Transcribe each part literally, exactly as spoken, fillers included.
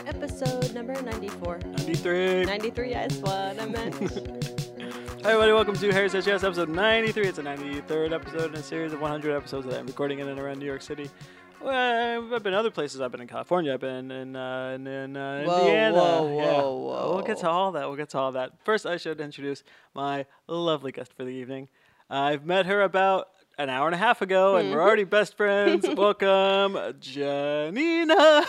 Episode number ninety-four. ninety-three. ninety-three, yes, what I meant. Hi, everybody. Welcome to Harry Says Yes, episode ninety-three. It's the ninety-third episode in a series of one hundred episodes that I'm recording in and around New York City. Well, I've been other places. I've been in California. I've been in, uh, in, in uh, whoa, Indiana. Whoa, yeah. whoa, whoa. We'll get to all that. We'll get to all that. First, I should introduce my lovely guest for the evening. I've met her about an hour and a half ago, and we're already best friends. Welcome, Janina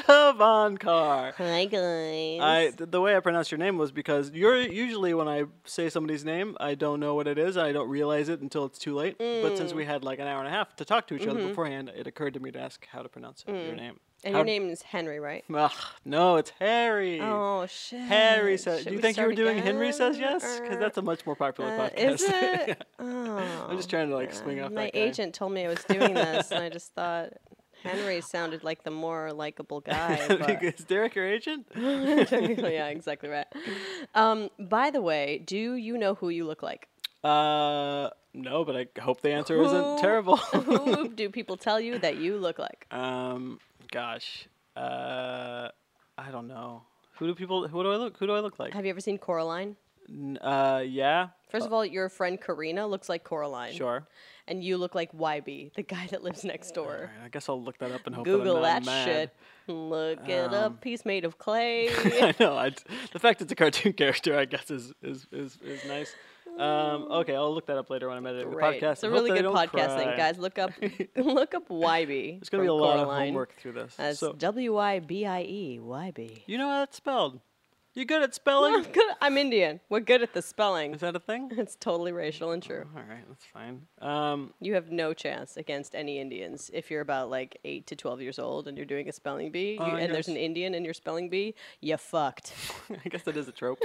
Gavankar. Hi, guys. I th- the way I pronounced your name was because you're usually when I say somebody's name, I don't know what it is. I don't realize it until it's too late. Mm. But since we had like an hour and a half to talk to each mm-hmm. other beforehand, it occurred to me to ask how to pronounce it, mm. your name. And how your name is Henry, right? Ugh, no, it's Harry. Oh, shit. Harry says. Should Do you we think you were doing again? Henry Says Yes? Because that's a much more popular uh, podcast. Is it? Oh, I'm just trying to like yeah. swing off My that guy. agent told me I was doing this, and I just thought Henry sounded like the more likable guy. But Is Derek your agent? yeah, exactly right. Um, by the way, do you know who you look like? Uh, no, but I hope the answer Who- isn't terrible. Who do people tell you that you look like? Um, gosh, uh, I don't know. Who do people? Who do I look? Who do I look like? Have you ever seen Coraline? N- uh, yeah. First of all, your friend Karina looks like Coraline. Sure. And you look like Y B, the guy that lives next All door. right, I guess I'll look that up and hope Google that I'm that not mad. shit. Look it Um, up. He's made of clay. I know. I, the fact it's a cartoon character, I guess, is is is, is nice. Um, okay, I'll look that up later when I'm editing the Right. podcast. It's a and really hope that good I don't podcasting, cry. guys. Look up, look up Y B. There's gonna be a from lot Coraline. of homework through this. That's so, W Y B I E. Y B. you know how that's spelled? You good at spelling? I'm, good. I'm Indian. We're good at the spelling. Is that a thing? It's totally racial and true. All right, that's fine. Um, You have no chance against any Indians if you're about like eight to twelve years old and you're doing a spelling bee, Oh, you, I and there's guess. an Indian in your spelling bee. You fucked. I guess that is a trope.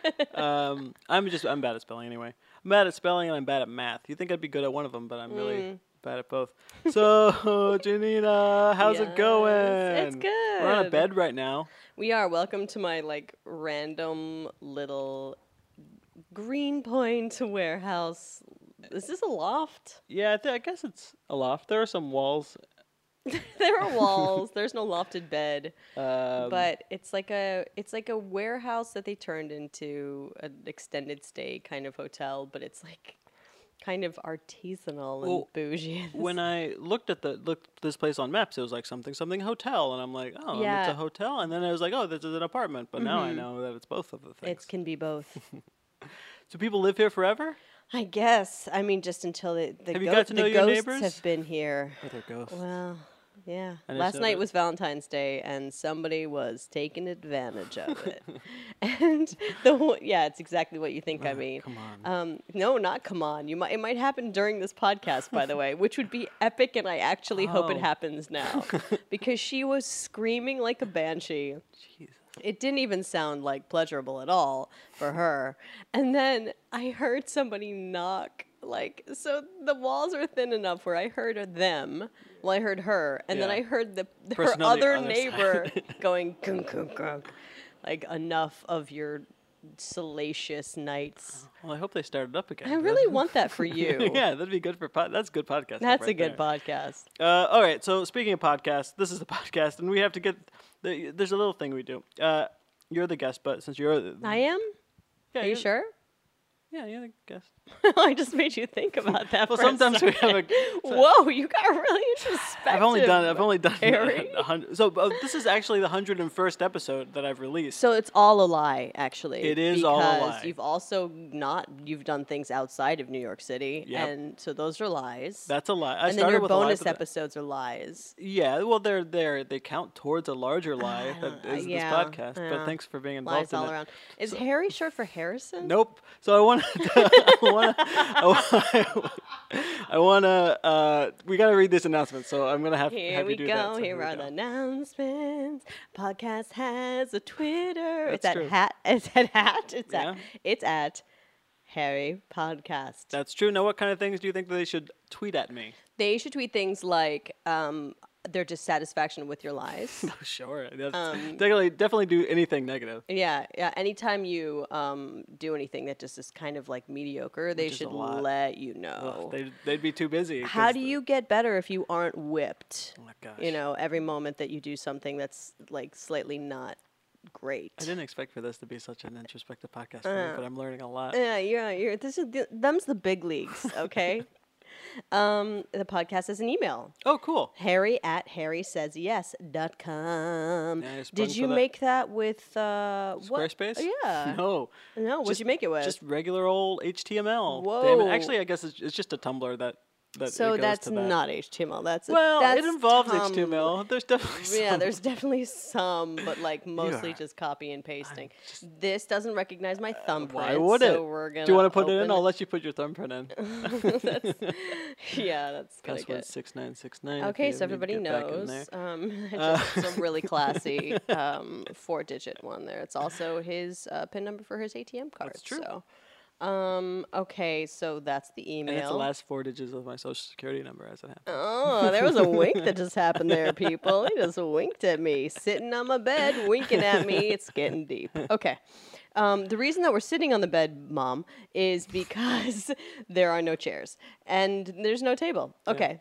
um, I'm just I'm bad at spelling anyway. I'm bad at spelling and I'm bad at math. You think I'd be good at one of them, but I'm really Mm. bad at both. So, Janina, how's it Yes, going? it's We're on a good. bed right now. We are. Welcome to my like random little Greenpoint warehouse. Is this a loft? Yeah, I, th- I guess it's a loft. There are some walls. There are walls. There's no lofted bed, Um, but it's like a it's like a warehouse that they turned into an extended stay kind of hotel. But it's like kind of artisanal and Well, bougie. when I looked at the looked this place on maps, it was like something something hotel, and I'm like, oh, Yeah. it's a hotel. And then I was like, oh, this is an apartment. But now I know that it's both of the things. It can be both. So people live here forever? I guess. I mean, just until the the, Have you go- got to the know your ghosts neighbors? have been here. Or they're ghosts? Well, yeah. I just Last know night that- was Valentine's Day, and somebody was taking advantage of it. and the whole, yeah, it's exactly what you think I mean. Come on. Um, no, not come on. You might it might happen during this podcast, by the way, which would be epic, and I actually hope it Oh. happens now because she was screaming like a banshee. Jesus. It didn't even sound like pleasurable at all for her. And then I heard somebody knock. Like, so the walls are thin enough where I heard them. Well, I heard her, and then Yeah. I heard the her Person on the other other neighbor side. going gunk, gunk, gunk. Like, enough of your salacious nights. Well, I hope they started up again. I really want that for you. yeah, that'd be good for pod. That's good podcast. That's right a good there. podcast. Uh, all right. So speaking of podcasts, this is the podcast, and we have to get. The, there's a little thing we do. Uh, you're the guest, but since you're, the, I am? yeah, Are you you're- sure? Yeah, you're the guest. I just made you think about that. Well, for a sometimes we have a. second. Whoa, you got really introspective. I've only done. I've only done. Harry. A hundred, so uh, this is actually the hundred and first episode that I've released. So it's all a lie, actually. It is all a because lie. You've also not. You've done things outside of New York City, Yep. and so those are lies. That's a lie. I and then started your with a lie, bonus but that- episodes are lies. Yeah, well, they're they're they count towards a larger lie that Uh, is yeah, this podcast. yeah. But thanks for being involved Lies in all it. around. Is Harry short for Harrison? Nope. So I want to. I want to. I want to. Uh, we got to read this announcement. So I'm gonna have, Here have we you do go. that. So Here we are go. the announcements. Podcast has a Twitter. That's it's at true. hat. It's at hat. It's Yeah. at. It's at Harry Podcast. That's true. Now, what kind of things do you think that they should tweet at me? They should tweet things like, um, their dissatisfaction with your lies. Oh, sure. That's Um, definitely, definitely do anything negative. Yeah, yeah. Anytime you um, do anything that just is kind of like mediocre, they Which is a should lot. let you Ugh, know. they'd, they'd be too busy. How 'cause do the- you get better if you aren't whipped? Oh my gosh. You know, every moment that you do something that's like slightly not great. I didn't expect for this to be such an introspective podcast for me, Uh, but I'm learning a lot. Yeah, you're, you're, this is the, them's the big leagues, okay? um, the podcast is an email. Oh, cool. Harry at harry says yes dot com. Yeah, I sprung Did for you that. make that with uh, what? Squarespace? Yeah. No. No, what'd Just- you make it with? Just regular old H T M L. Damn Whoa. it. Actually, I guess it's, it's just a Tumblr that that so it goes that's to that. not H T M L. That's Well, that's it involves Tum- H T M L. There's definitely some. Yeah, there's definitely some, but like mostly are- just copy and pasting. This doesn't recognize my thumbprint. Why would so it? We're gonna Do you want to put it in? open I'll let you put your thumbprint in. Yeah, that's gonna Password get. six nine six nine. Okay, so everybody knows. Um, just, it's a really classy um, four-digit one there. It's also his uh, PIN number for his A T M card. That's true. So, um, okay, so that's the email. And it's the last four digits of my social security number as it happens. Oh, there was a wink that just happened there, people. He just winked at me, sitting on my bed, winking at me. It's getting deep. Okay. Um, the reason that we're sitting on the bed, Mom, is because there are no chairs and there's no table. Okay.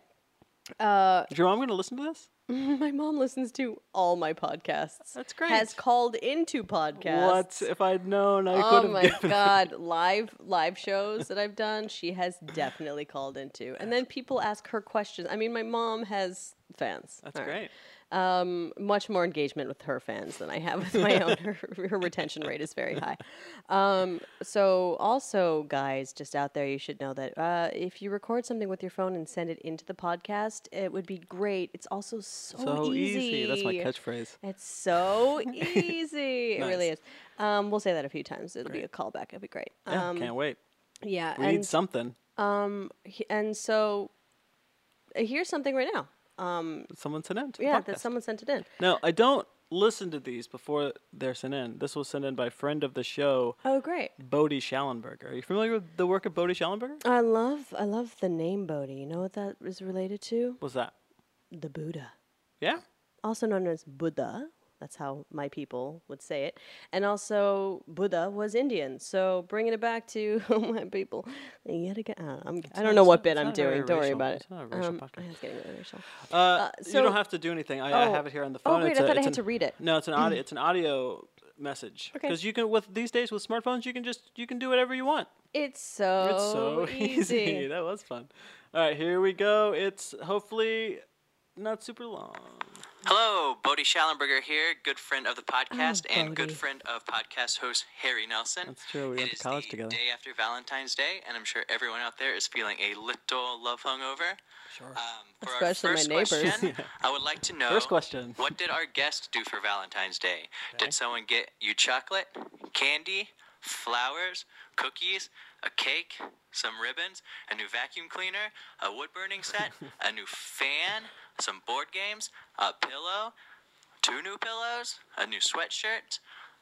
Uh, Is your mom going to listen to this? my mom listens to all my podcasts. That's great. Has called into podcasts. What? If I'd known, I could Oh have my given god, live live shows that I've done, she has definitely called into. And then people ask her questions. I mean, my mom has fans. That's All right. great. Um, much more engagement with her fans than I have with my own. Her, her retention rate is very high. Um, so also, guys, just out there, you should know that uh, if you record something with your phone and send it into the podcast, it would be great. It's also so, So easy. That's my catchphrase. It's so easy. It really Nice. is. Um, we'll say that a few times. It'll be Great. a callback. It'll be great. Yeah, Um, can't wait. yeah. We and, need something. um, he- and so uh, here's something right now. Um, Someone sent in. To the yeah, podcast. that someone sent it in. Now, I don't listen to these before they're sent in. This was sent in by friend of the show, Oh, great. Bodie Schallenberger. Are you familiar with the work of Bodie Schallenberger? I love, I love the name Bodhi. You know what that is related to? What's that? The Buddha, Yeah? also known as Buddha. That's how my people would say it. And also, Buddha was Indian. So bringing it back to my people, yet again, uh, I'm, I don't not- know it's what not- bit it's I'm not very doing. Don't worry racial. about it. It's not a racial Um, podcast. it's getting really racial. Uh, so- you don't have to do anything. I, I Oh. have it here on the Oh, phone. great. It's I a- thought I it's had an- to read it. No, it's an audio. It's an audio message. Okay. Because you can with these days with smartphones, you can just you can do whatever you want. It's so, It's so easy. That was fun. All right, here we go. It's hopefully not super long. Hello, Bodie Schallenberger here, good friend of the podcast Oh, and good Bodie. friend of podcast host Harry Nelson. That's true, we It went to is college the together. day after Valentine's Day, and I'm sure everyone out there is feeling a little love hungover. Sure. Um, for Especially my our first neighbors. question, I would like to know First question. what did our guest do for Valentine's Day? Did someone get you chocolate, candy, flowers, cookies, a cake, some ribbons, a new vacuum cleaner, a wood burning set, a new fan, some board games, a pillow, two new pillows, a new sweatshirt?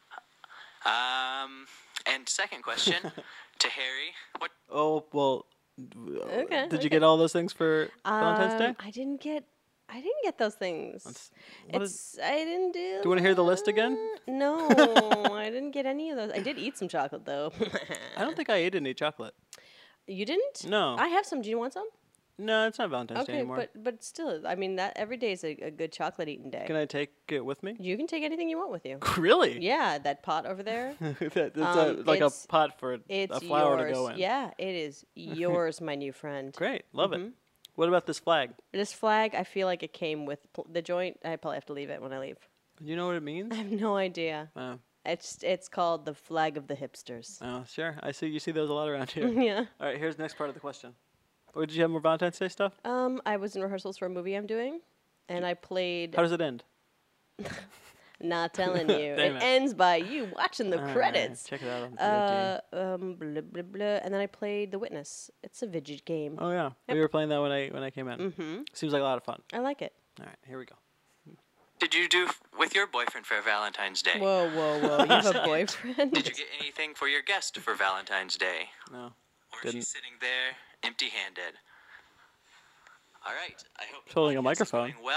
Um, and second question to Harry, what Oh well. Okay, Did you okay. get all those things for Valentine's Day? Um, I didn't get. I didn't get those things. what is- it's. I didn't do. Do you wanna hear the list again? that. No, I didn't get any of those. I did eat some chocolate though. I don't think I ate any chocolate. You didn't? No. I have some. Do you want some? No, it's not Valentine's Day Okay, anymore. but but still, I mean that every day is a, a good chocolate eating day. Can I take it with me? You can take anything you want with you. Really? Yeah, that pot over there. That- it's Um, a, like a it's- pot for It's a flower yours. to go in. Yeah, it is yours, my new friend. Great. Love it. Mm-hmm. What about this flag? This flag, I feel like it came with pl- the joint. I probably have to leave it when I leave. Do you know what it means? I have no idea. Oh, It's it's called the flag of the hipsters. oh, sure. I see. You see those a lot around here. Yeah. All right. Here's the next part of the question. Or did you have more Valentine's Day stuff? Um, I was in rehearsals for a movie I'm doing, and I played. How does it end? Not telling you. it Damn it. ends by you watching the All right, credits. check it out on V O D. Uh, um, blah, blah, blah. And then I played The Witness. It's a vidget game. oh yeah, we were playing that when I when I came in. Mm-hmm. Seems like a lot of fun. I like it. All right, here we go. did you do f- with your boyfriend for Valentine's Day? Whoa, whoa, whoa! You have a boyfriend? Did you get anything for your guest for Valentine's Day? No. Or is Didn't. she sitting there empty-handed? All right. I hope the Holding a podcast is microphone. going well.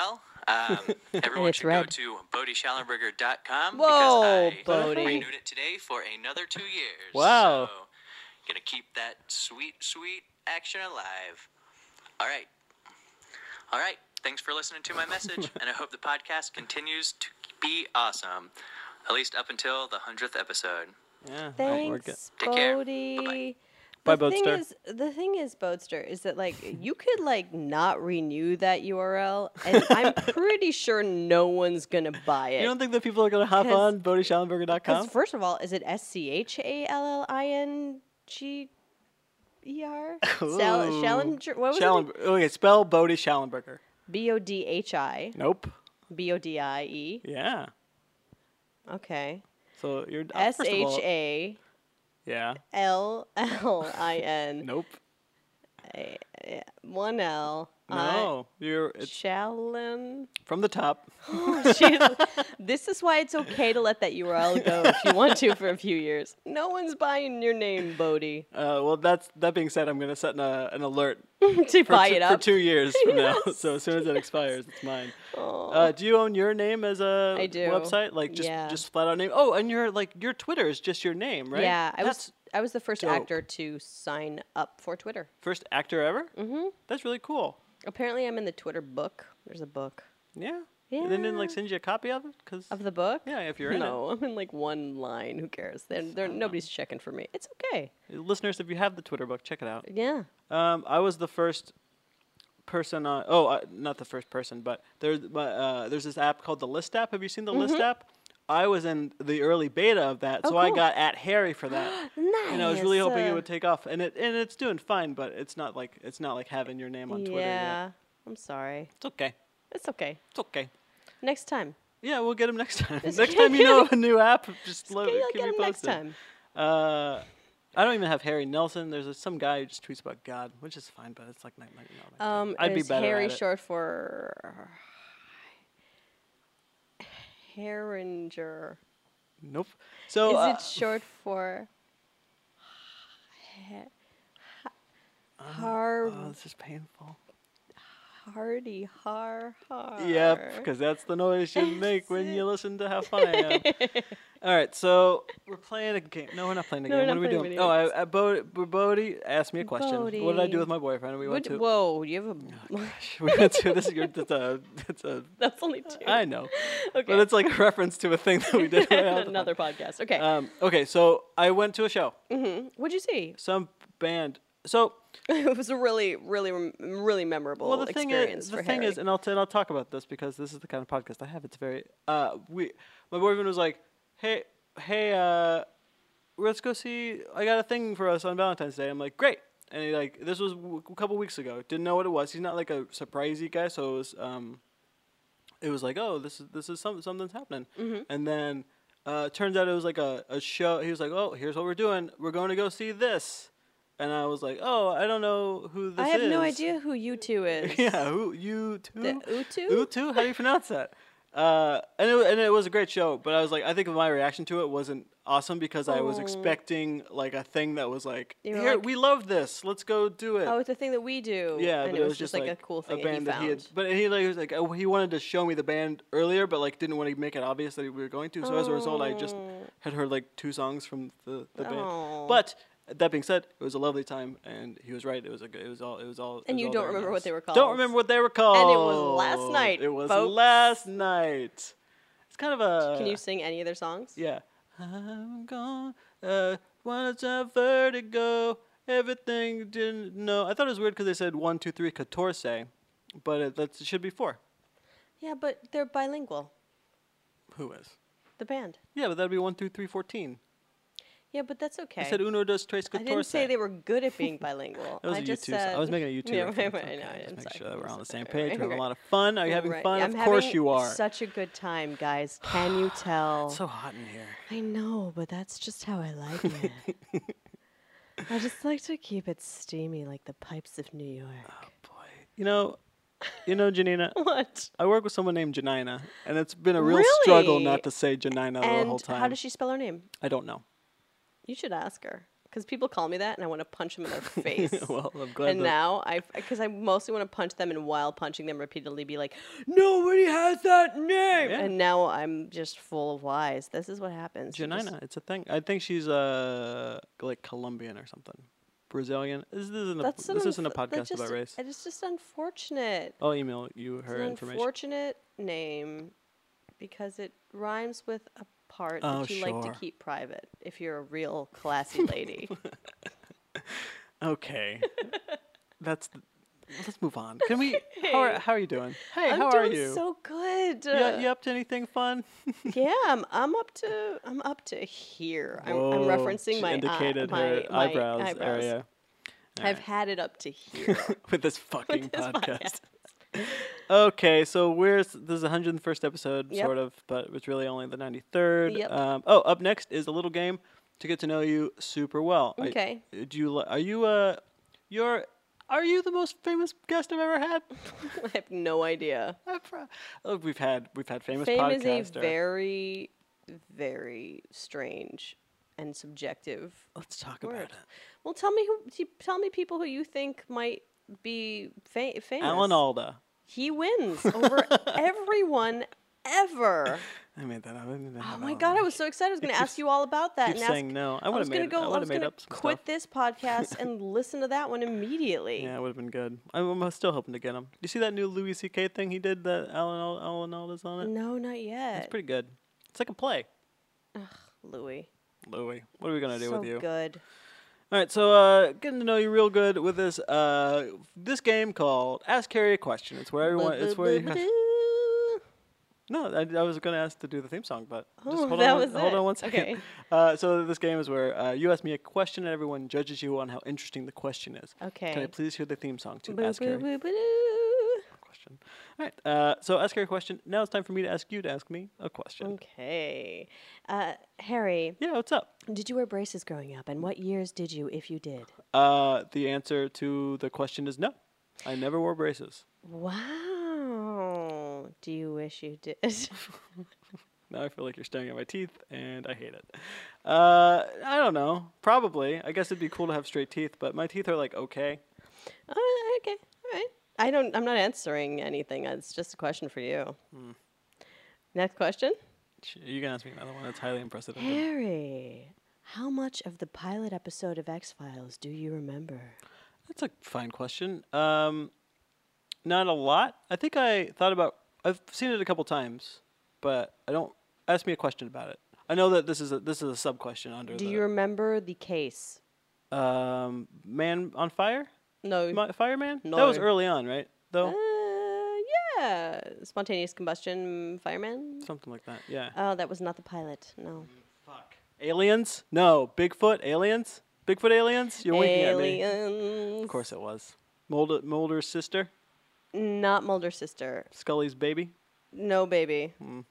Um, everyone it's should red. go to bodie schallenberger dot com Whoa, because I Bodie. renewed it today for another two years. Wow. So, gonna keep that sweet, sweet action alive. All right. All right. Thanks for listening to my message, and I hope the podcast continues to be awesome, at least up until the hundredth episode. Yeah. I'll work it. Thanks, Take care. Bodie. Bye, The thing Boatster. is, the thing is, Boatster, is that like you could like not renew that U R L, and I'm pretty sure no one's gonna buy it. You don't think that people are going to hop 'Cause- on bodie schallenberger dot com? Because first of all, is it S C H A L L I N G E R? Shall- Ooh. Challenger? What was Schallen- it? Okay, spell Bodie Schallenberger. B O D H I. Nope. B O D I E. Yeah. Okay. So you're uh, S first of all- H A Yeah. L L I N. Nope. One L. No. You're it's Shallon. from the top. She- this is why it's okay to let that U R L go if you want to for a few years. No one's buying your name, Bodie. Uh, well, that's that being said, I'm gonna set an, uh, an alert to for, buy two, it for up. two years from now. So as soon as it expires, it's mine. Uh, do you own your name as a I do. website? Like just Yeah. just flat out name. Oh, and your like your Twitter is just your name, right? Yeah, I That's was I was the first dope. actor to sign up for Twitter. first actor ever. Mm-hmm. That's really cool. Apparently, I'm in the Twitter book. There's a book Yeah. They didn't like Yeah. send you a copy of it because of the book. yeah, if you're in no, I'm in like one line. Who cares? They're, they're, nobody's checking for me. It's okay. it. Listeners, if you have the Twitter book, check it out. Yeah. Um, I was the first person on. Oh, uh, not the first person, but there's but, uh, there's this app called the List app. Have you seen the List app? I was in the early beta of that, Mm-hmm. Oh, so I cool. got at Harry for that. Nice. And I was really hoping it Uh, would take off, and it and it's doing fine, but it's not like it's not like having your name on Twitter yet. Yeah. I'm sorry. It's okay. It's okay. It's okay. Next time. Yeah, we'll get him next time. It's next okay. time you know of a new app, just lo- Okay, I'll keep get me him next posted. time. Uh, I don't even have Harry Nelson. There's a, some guy who just tweets about God, which is fine, but it's like not, not, not like Um, I'd be is better Harry at it. short for Herringer? Nope. So Is uh, it short for Har oh, this is painful. Hardy Har Har? Yep, because that's the noise you make when you listen to how fun I am. All right, so we're playing a game. No, we're not playing a No, game. we're What not are we playing doing? video Oh, I, games. I, Bo- Bodie asked me a question. What did I do Bodie. with my boyfriend? We went Would, to. whoa, you have a. We went to this. Your, that's a. That's a. That's only two. I know, Okay. but it's like a reference to a thing that we did. way out the Another front. podcast. Okay. Um, okay, so I went to a show. What'd you see? Some band. So It was a really, really, rem- really memorable well, the thing experience is, for the thing Harry. is, and I'll t- and I'll talk about this because this is the kind of podcast I have. It's very. Uh, we. My boyfriend was like, "Hey, hey, uh, let's go see. I got a thing for us on Valentine's Day." I'm like, "Great." And he like, this was w- a couple weeks ago. Didn't know what it was. He's not like a surprisey guy, so it was um. It was like, oh, this is this is some, something's happening, Mm-hmm. and then uh, turns out it was like a, a show. He was like, oh, here's what we're doing. We're going to go see this, and I was like, oh, I don't know who this I is. have no idea who you two is. Yeah, who you too? The Utu? Utu? How do you pronounce that? Uh, and it wa- and it was a great show, but I was like, I think my reaction to it wasn't awesome because I was Oh. expecting like a thing that was like, You were here, like- we love this, let's go do it. Oh, it's a thing that we do. Yeah, and but it was just like, a cool thing a band that that he he found. had. But he like was like oh, he wanted to show me the band earlier, but like didn't want to make it obvious that we were going to. So as a result, I just had heard like two songs from the, the band. Oh. But that being said, it was a lovely time, and he was right. It was a good. It was all. It was all. it And was you all don't very remember what nice. they were Don't called. remember what they were called. And it was last night, It was folks. last night. It's kind of a. Can you sing any of their songs? Yeah. I'm gone. Uh, when it's a vertigo, everything you didn't know. I thought it was weird because they said one, two, three, catorce, but it, that's, it should be four. Yeah, but they're bilingual. Who is? The band. Yeah, but that'd be one, two, three, fourteen. Yeah, but that's okay. I said uno, dos, tres, I catorce. didn't say they were good at being bilingual. That was I a just YouTube. said I was making a YouTube. Yeah, reference. right, right, I know, Okay, I'm just make sorry. sure that we're I'm on the sorry. same page. Right, We're having right. a lot of fun. Are you having Right. fun? I'm of course having you are. Such a good time, guys. Can you tell? It's so hot in here. I know, but that's just how I like it. I just like to keep it steamy like the pipes of New York. Oh boy. You know, you know, Janina. What? I work with someone named Janina, and it's been a real struggle Really? not to say Janina the whole And time. how does she spell her name? I don't know. You should ask her. because people call me that, and I want to punch them in their face. Well, I'm glad. And that now I, because I mostly want to punch them, and while punching them repeatedly, be like, "Nobody has that name." Yeah. And now I'm just full of lies. This is what happens. You just- Janina, it's a thing. I think she's uh like Colombian or something, Brazilian. This, this isn't a That's this an isn't a unf- that's podcast just, about race. It's just unfortunate. I'll email you It's her an information. unfortunate name because it rhymes with a part Oh, that you like sure. to keep private. If you're a real classy lady. Okay, that's. The, let's move on. Can we? How are, how are you doing? Hey, I'm how doing are you? so good. you, you up to anything fun? Yeah, I'm, I'm up to I'm up to here. I'm, I'm Whoa, referencing she my eye- indicated my, her my eyebrows, eyebrows. area. I've had it up to here. With this fucking this podcast. Okay, so we're s- this is the hundred first episode, Yep. sort of, but it's really only the ninety-third. Yep. Um, oh, up next is a little game to get to know you super well. I- Okay. uh, do you? li- Are you? Uh, you're. Are you the most famous guest I've ever had? I have no idea. I've pro- oh, we've had we've had famous Fame is podcaster. a very, very strange and subjective Let's talk word. about it. Well, tell me who. t- Tell me people who you think might be fa- famous. Alan Alda. He wins over everyone ever. I made that up. I didn't Oh have my Alan god, I Alda. was so excited. I was going to keeps- ask you all about that. Keep and ask, saying no. I I would was have going made. to go. I I would was have made going up to some quit stuff. this podcast and listen to that one immediately. Yeah, it would have been good. I'm, I'm still hoping to get him. You see that new Louis C K thing he did that Alan Al- Alan Alda's on it? No, not yet. It's pretty good. It's like a play. Louis. Louis, what are we gonna do so with you? good. All right, so uh, getting to know you real good with this uh, this game called Ask Carrie a Question. It's where everyone. It's where you. Have, Boo-boo-boo-boo. no, I, I was gonna ask to do the theme song, but just Oh, hold that on. one- was hold it. on one second. Okay. Uh, so this game is where uh, you ask me a question and everyone judges you on how interesting the question is. Okay. Can I please hear the theme song to Boo, Ask boo, Carrie boo, boo, doo. a Question? All right. Uh, so Ask Carrie a Question. Now it's time for me to ask you to ask me a question. Okay. Uh, Harry, Yeah, what's up? did you wear braces growing up? And what years did you, if you did? Uh, the answer to the question is no. I never wore braces. Wow. Do you wish you did? Now I feel like you're staring at my teeth, and I hate it. Uh, I don't know. Probably. I guess it'd be cool to have straight teeth, but my teeth are like okay. Uh, okay. All right. I don't. I'm not answering anything. It's just a question for you. Hmm. Next question. Sh- You can ask me another one. That's highly unprecedented. Harry, how much of the pilot episode of X Files do you remember? That's a fine question. Um, not a lot. I think I thought about. I've seen it a couple times, but I don't. Ask me a question about it. I know that this is a this is a sub question under Do the you remember the case? um Man on Fire. No. Mi- Fireman. That No. was early on, right? Though Uh, yeah. Spontaneous combustion fireman. something like that. Yeah. Oh, that was not the pilot. No. Fuck. Aliens? No. Bigfoot? Aliens? Bigfoot aliens? You're winking at me. Aliens. Of course it was. Mulder, Mulder's sister? Not Mulder's sister. Scully's baby? No, baby.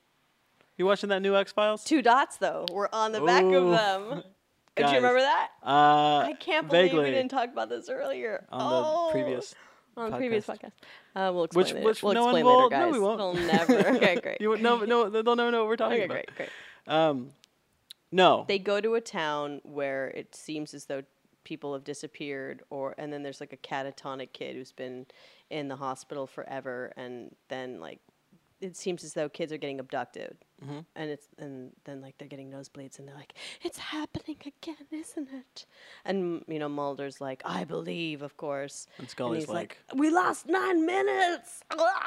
You watching that new X Files? Two dots though were on the back Ooh. of them. Do Guys. you remember that? Uh, I can't believe vaguely we didn't talk about this earlier. on oh. the previous. on the previous podcast. podcast. Uh, we'll explain Which, it. which we'll no one explain will. later, guys. No, we won't. They'll never. Okay, great. You would- no, no, they'll never know what we're talking okay, about. great, great. Um, no. They go to a town where it seems as though people have disappeared, or and then there's like a catatonic kid who's been in the hospital forever, and then like it seems as though kids are getting abducted, Mm-hmm. and it's and then like they're getting nosebleeds, and they're like, "It's happening again, isn't it?" And you know Mulder's like, "I believe, of course." And Scully's he's like, "We lost nine minutes,"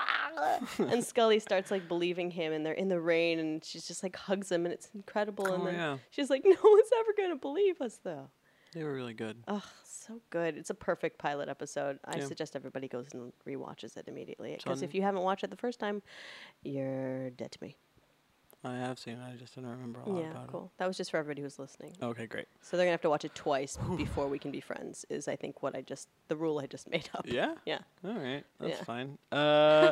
and Scully starts like believing him, and they're in the rain, and she's just like hugs him, and it's incredible. And Oh, then yeah. she's like, "No one's ever gonna believe us, though." they were really good. Ugh, so good. It's a perfect pilot episode. I Yeah. suggest everybody goes and rewatches it immediately. It's Because on- if you haven't watched it the first time, you're dead to me. I have seen it. I just didn't remember a lot Yeah, about cool. That was just for everybody who's listening. it. Okay, great. So they're gonna have to watch it twice before we can be friends. Is I think what I just the rule I just made up. Yeah? Yeah. All right. That's Yeah. fine. Uh,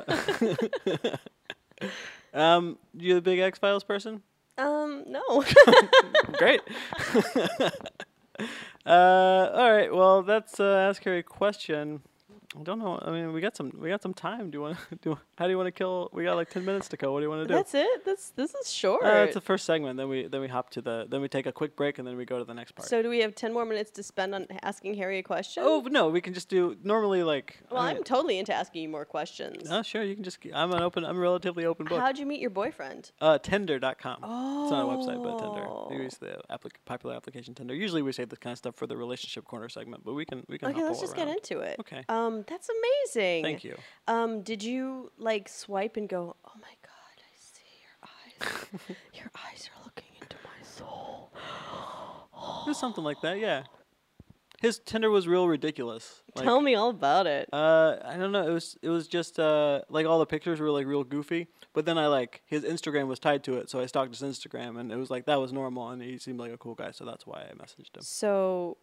um, you a big X Files person? Um, no. Great. uh, all right. Well, that's uh, Ask Harry a Question. I don't know. I mean, we got some. We got some time. Do you want to do? How do you want to kill? We got like ten minutes to go. What do you want to do? That's it. That's this is short. Uh, it's the first segment. Then we then we hop to the. Then we take a quick break and then we go to the next part. So do we have ten more minutes to spend on asking Harry a question? Oh no, we can just do normally like. well, I I'm mean, totally into asking you more questions. Oh sure, you can just. I'm an open. I'm a relatively open book. How'd you meet your boyfriend? Uh, Tinder dot com. Oh. It's not a website, but Tinder. We use the applic- popular application Tinder. Usually we save this kind of stuff for the relationship corner segment, but we can we can. Okay, hop let's all just around. get into it. Okay. Um, that's amazing. Thank you. Um, did you like swipe and go, oh my God, I see your eyes. Your eyes are looking into my soul. It was something like that, yeah. His Tinder was real ridiculous. Like, Tell me all about it. Uh, I don't know. It was it was just uh like all the pictures were like real goofy. But then I like his Instagram was tied to it, so I stalked his Instagram, and it was like that was normal, and he seemed like a cool guy, so that's why I messaged him. So,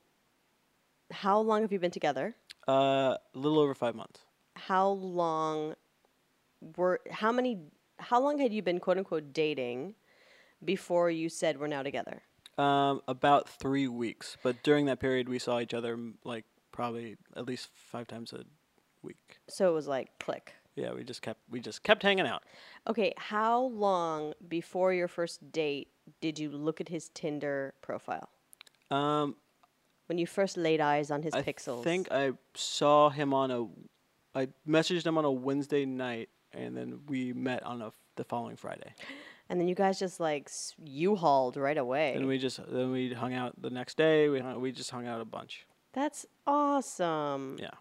how long have you been together? Uh, a little over five months. How long were how many how long had you been quote unquote dating before you said we're now together? Um, about three weeks, but during that period we saw each other m- like probably at least five times a week. So it was like click. Yeah, we just kept we just kept hanging out. Okay, how long before your first date did you look at his Tinder profile? Um, When you first laid eyes on his I pixels? think I saw him on a, I messaged him on a Wednesday night, and then we met on a f- the following Friday. And then you guys just like s- U-hauled right away. And we just then we hung out the next day. We hung, we just hung out a bunch. That's awesome. Yeah.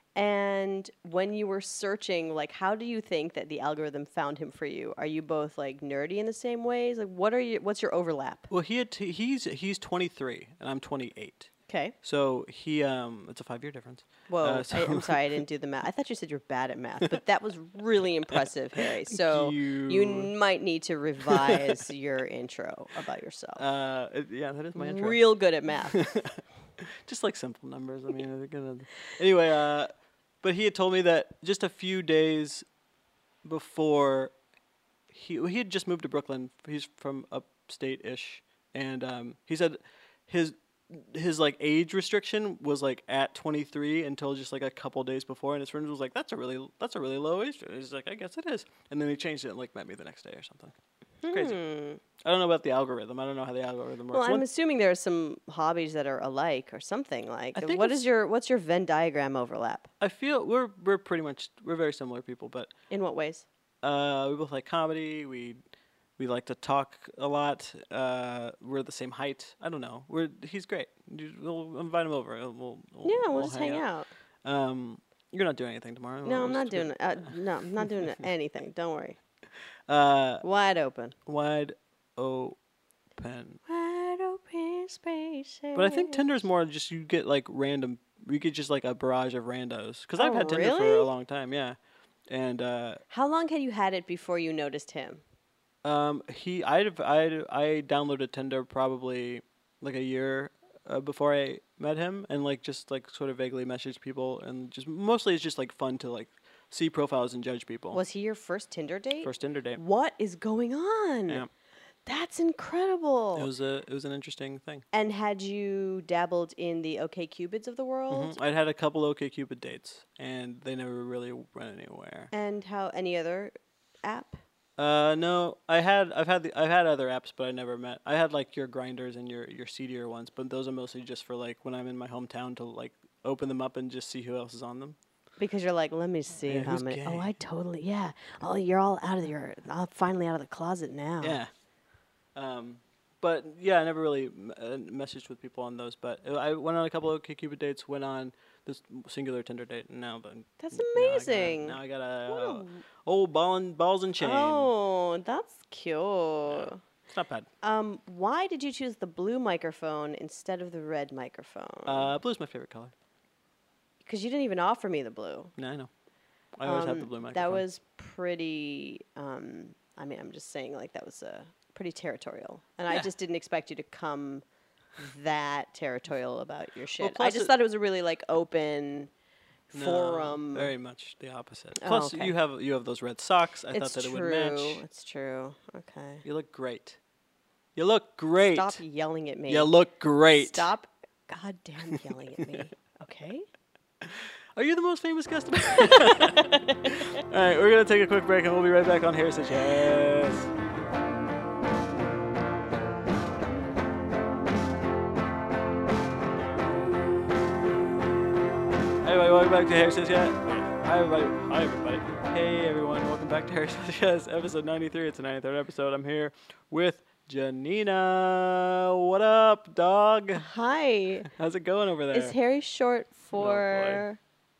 And when you were searching, like, how do you think that the algorithm found him for you? Are you both like nerdy in the same ways? Like, what are you? What's your overlap? Well, he had t- he's he's twenty-three and I'm twenty-eight. Okay. So he um it's a five year difference. Whoa. Uh, so I, I'm sorry, I didn't do the math. I thought you said you're bad at math, but that was really impressive, Harry. So you. you n- might need to revise your intro about yourself. Uh, it- yeah, that is my intro. Real good at math. Just like simple numbers. I mean, they're gonna. Anyway, uh, but he had told me that just a few days before he he had just moved to Brooklyn. He's from upstate-ish, and um, he said his his like age restriction was like at twenty-three until just like a couple days before, and his friends was like, "That's a really that's a really low age." He's like, "I guess it is," and then he changed it and like met me the next day or something. It's crazy. Hmm. I don't know about the algorithm. I don't know how the algorithm works. Well, I'm One- assuming there are some hobbies that are alike or something like. I think What it's- is your what's your Venn diagram overlap? I feel we're we're pretty much we're very similar people, but In what ways? uh, we both like comedy. We we like to talk a lot. Uh, we're the same height. I don't know. We're he's great. You- We'll invite him over. We'll, we'll, Yeah, we'll, just hang out. Um, you're not doing anything tomorrow. No, We'll I'm not just doing be- it. Uh, no, I'm not doing anything. Don't worry. Uh, Wide open. wide open. Wide open spaces. But I think Tinder's more just you get like random. You get just like a barrage of randos. Because I've Oh, had Tinder for really? a long time. Yeah, and uh, How long had you had it before you noticed him? Um, he, I'd, I'd, I downloaded Tinder probably like a year uh, before I met him, and like just like sort of vaguely messaged people, and just mostly it's just like fun to like see profiles and judge people. Was he your first Tinder date? First Tinder date. What is going on? Yeah, That's incredible. it was a, it was an interesting thing. And had you dabbled in the OkCupids of the world? Mhm. I'd had a couple OkCupid dates, and they never really went anywhere. And how any other app? Uh, no, I had, I've had, the, I've had other apps, but I never met. I had like your grinders and your your seedier ones, but those are mostly just for like when I'm in my hometown to like open them up and just see who else is on them. Because you're like, let me see Yeah, how who's many. Oh, gay? I totally, yeah. Oh, you're all out of your, uh, finally out of the closet now. Yeah. Um, but yeah, I never really m- uh, messaged with people on those. But uh, I went on a couple of OkCupid dates. Went on this singular Tinder date, and now then. That's now I got a- amazing. Now I got a, What uh, a- old ball and balls and chain. Oh, that's cute. It's not bad. Um, why did you choose the blue microphone instead of the red microphone? Uh, blue's my favorite color. Because you didn't even offer me the blue. No, I know. I always have the Um, blue microphone. That was pretty. Um, I mean, I'm just saying, like that was uh, pretty territorial, and I Yeah. just didn't expect you to come that territorial about your shit. I plus just it- thought it was a really like open No, forum. Very much the opposite. Oh, Plus, okay. you have you have those red socks. I it's thought that true. it would match. It's true. Okay. You look great. You look great. Stop yelling at me. You look great. Stop. Goddamn yelling at me. Okay. Are you the most famous guest? All right, we're going to take a quick break, and we'll be right back on Harris Says Yes. Hey, everybody, welcome back to Harris Says Yes. Hi, everybody. Hi, everybody. Hey, everyone. Welcome back to Harris Says Yes, episode ninety-three. It's the ninety-third episode. I'm here with Janina. What up, dog? Hi. How's it going over there? Is Harry short for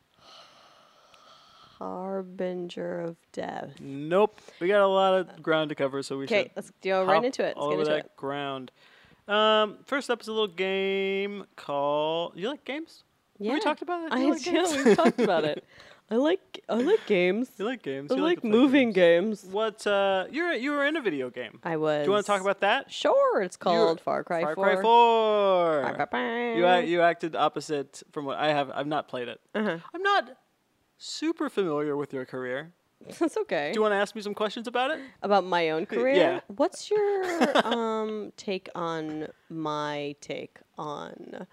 Harbinger of Death? Nope. We got a lot of ground to cover, so we should. Okay, let's go right into it. Let's all get over into that it. ground. Um, first up is a little game called. You like games? Yeah, we talked about it. Do I you like do. games? We talked about it. I like I like games. You like games. I You like to play moving games. games. What? Uh, you're you were in a video game. I was. Do you want to talk about that? Sure, it's called Far Cry Far four. Cry four. Ba-ba-ba. You act, you acted opposite from what I have. I've not played it. Uh-huh. I'm not super familiar with your career. That's okay. Do you want to ask me some questions about it? About my own career? yeah. What's your um take on my take on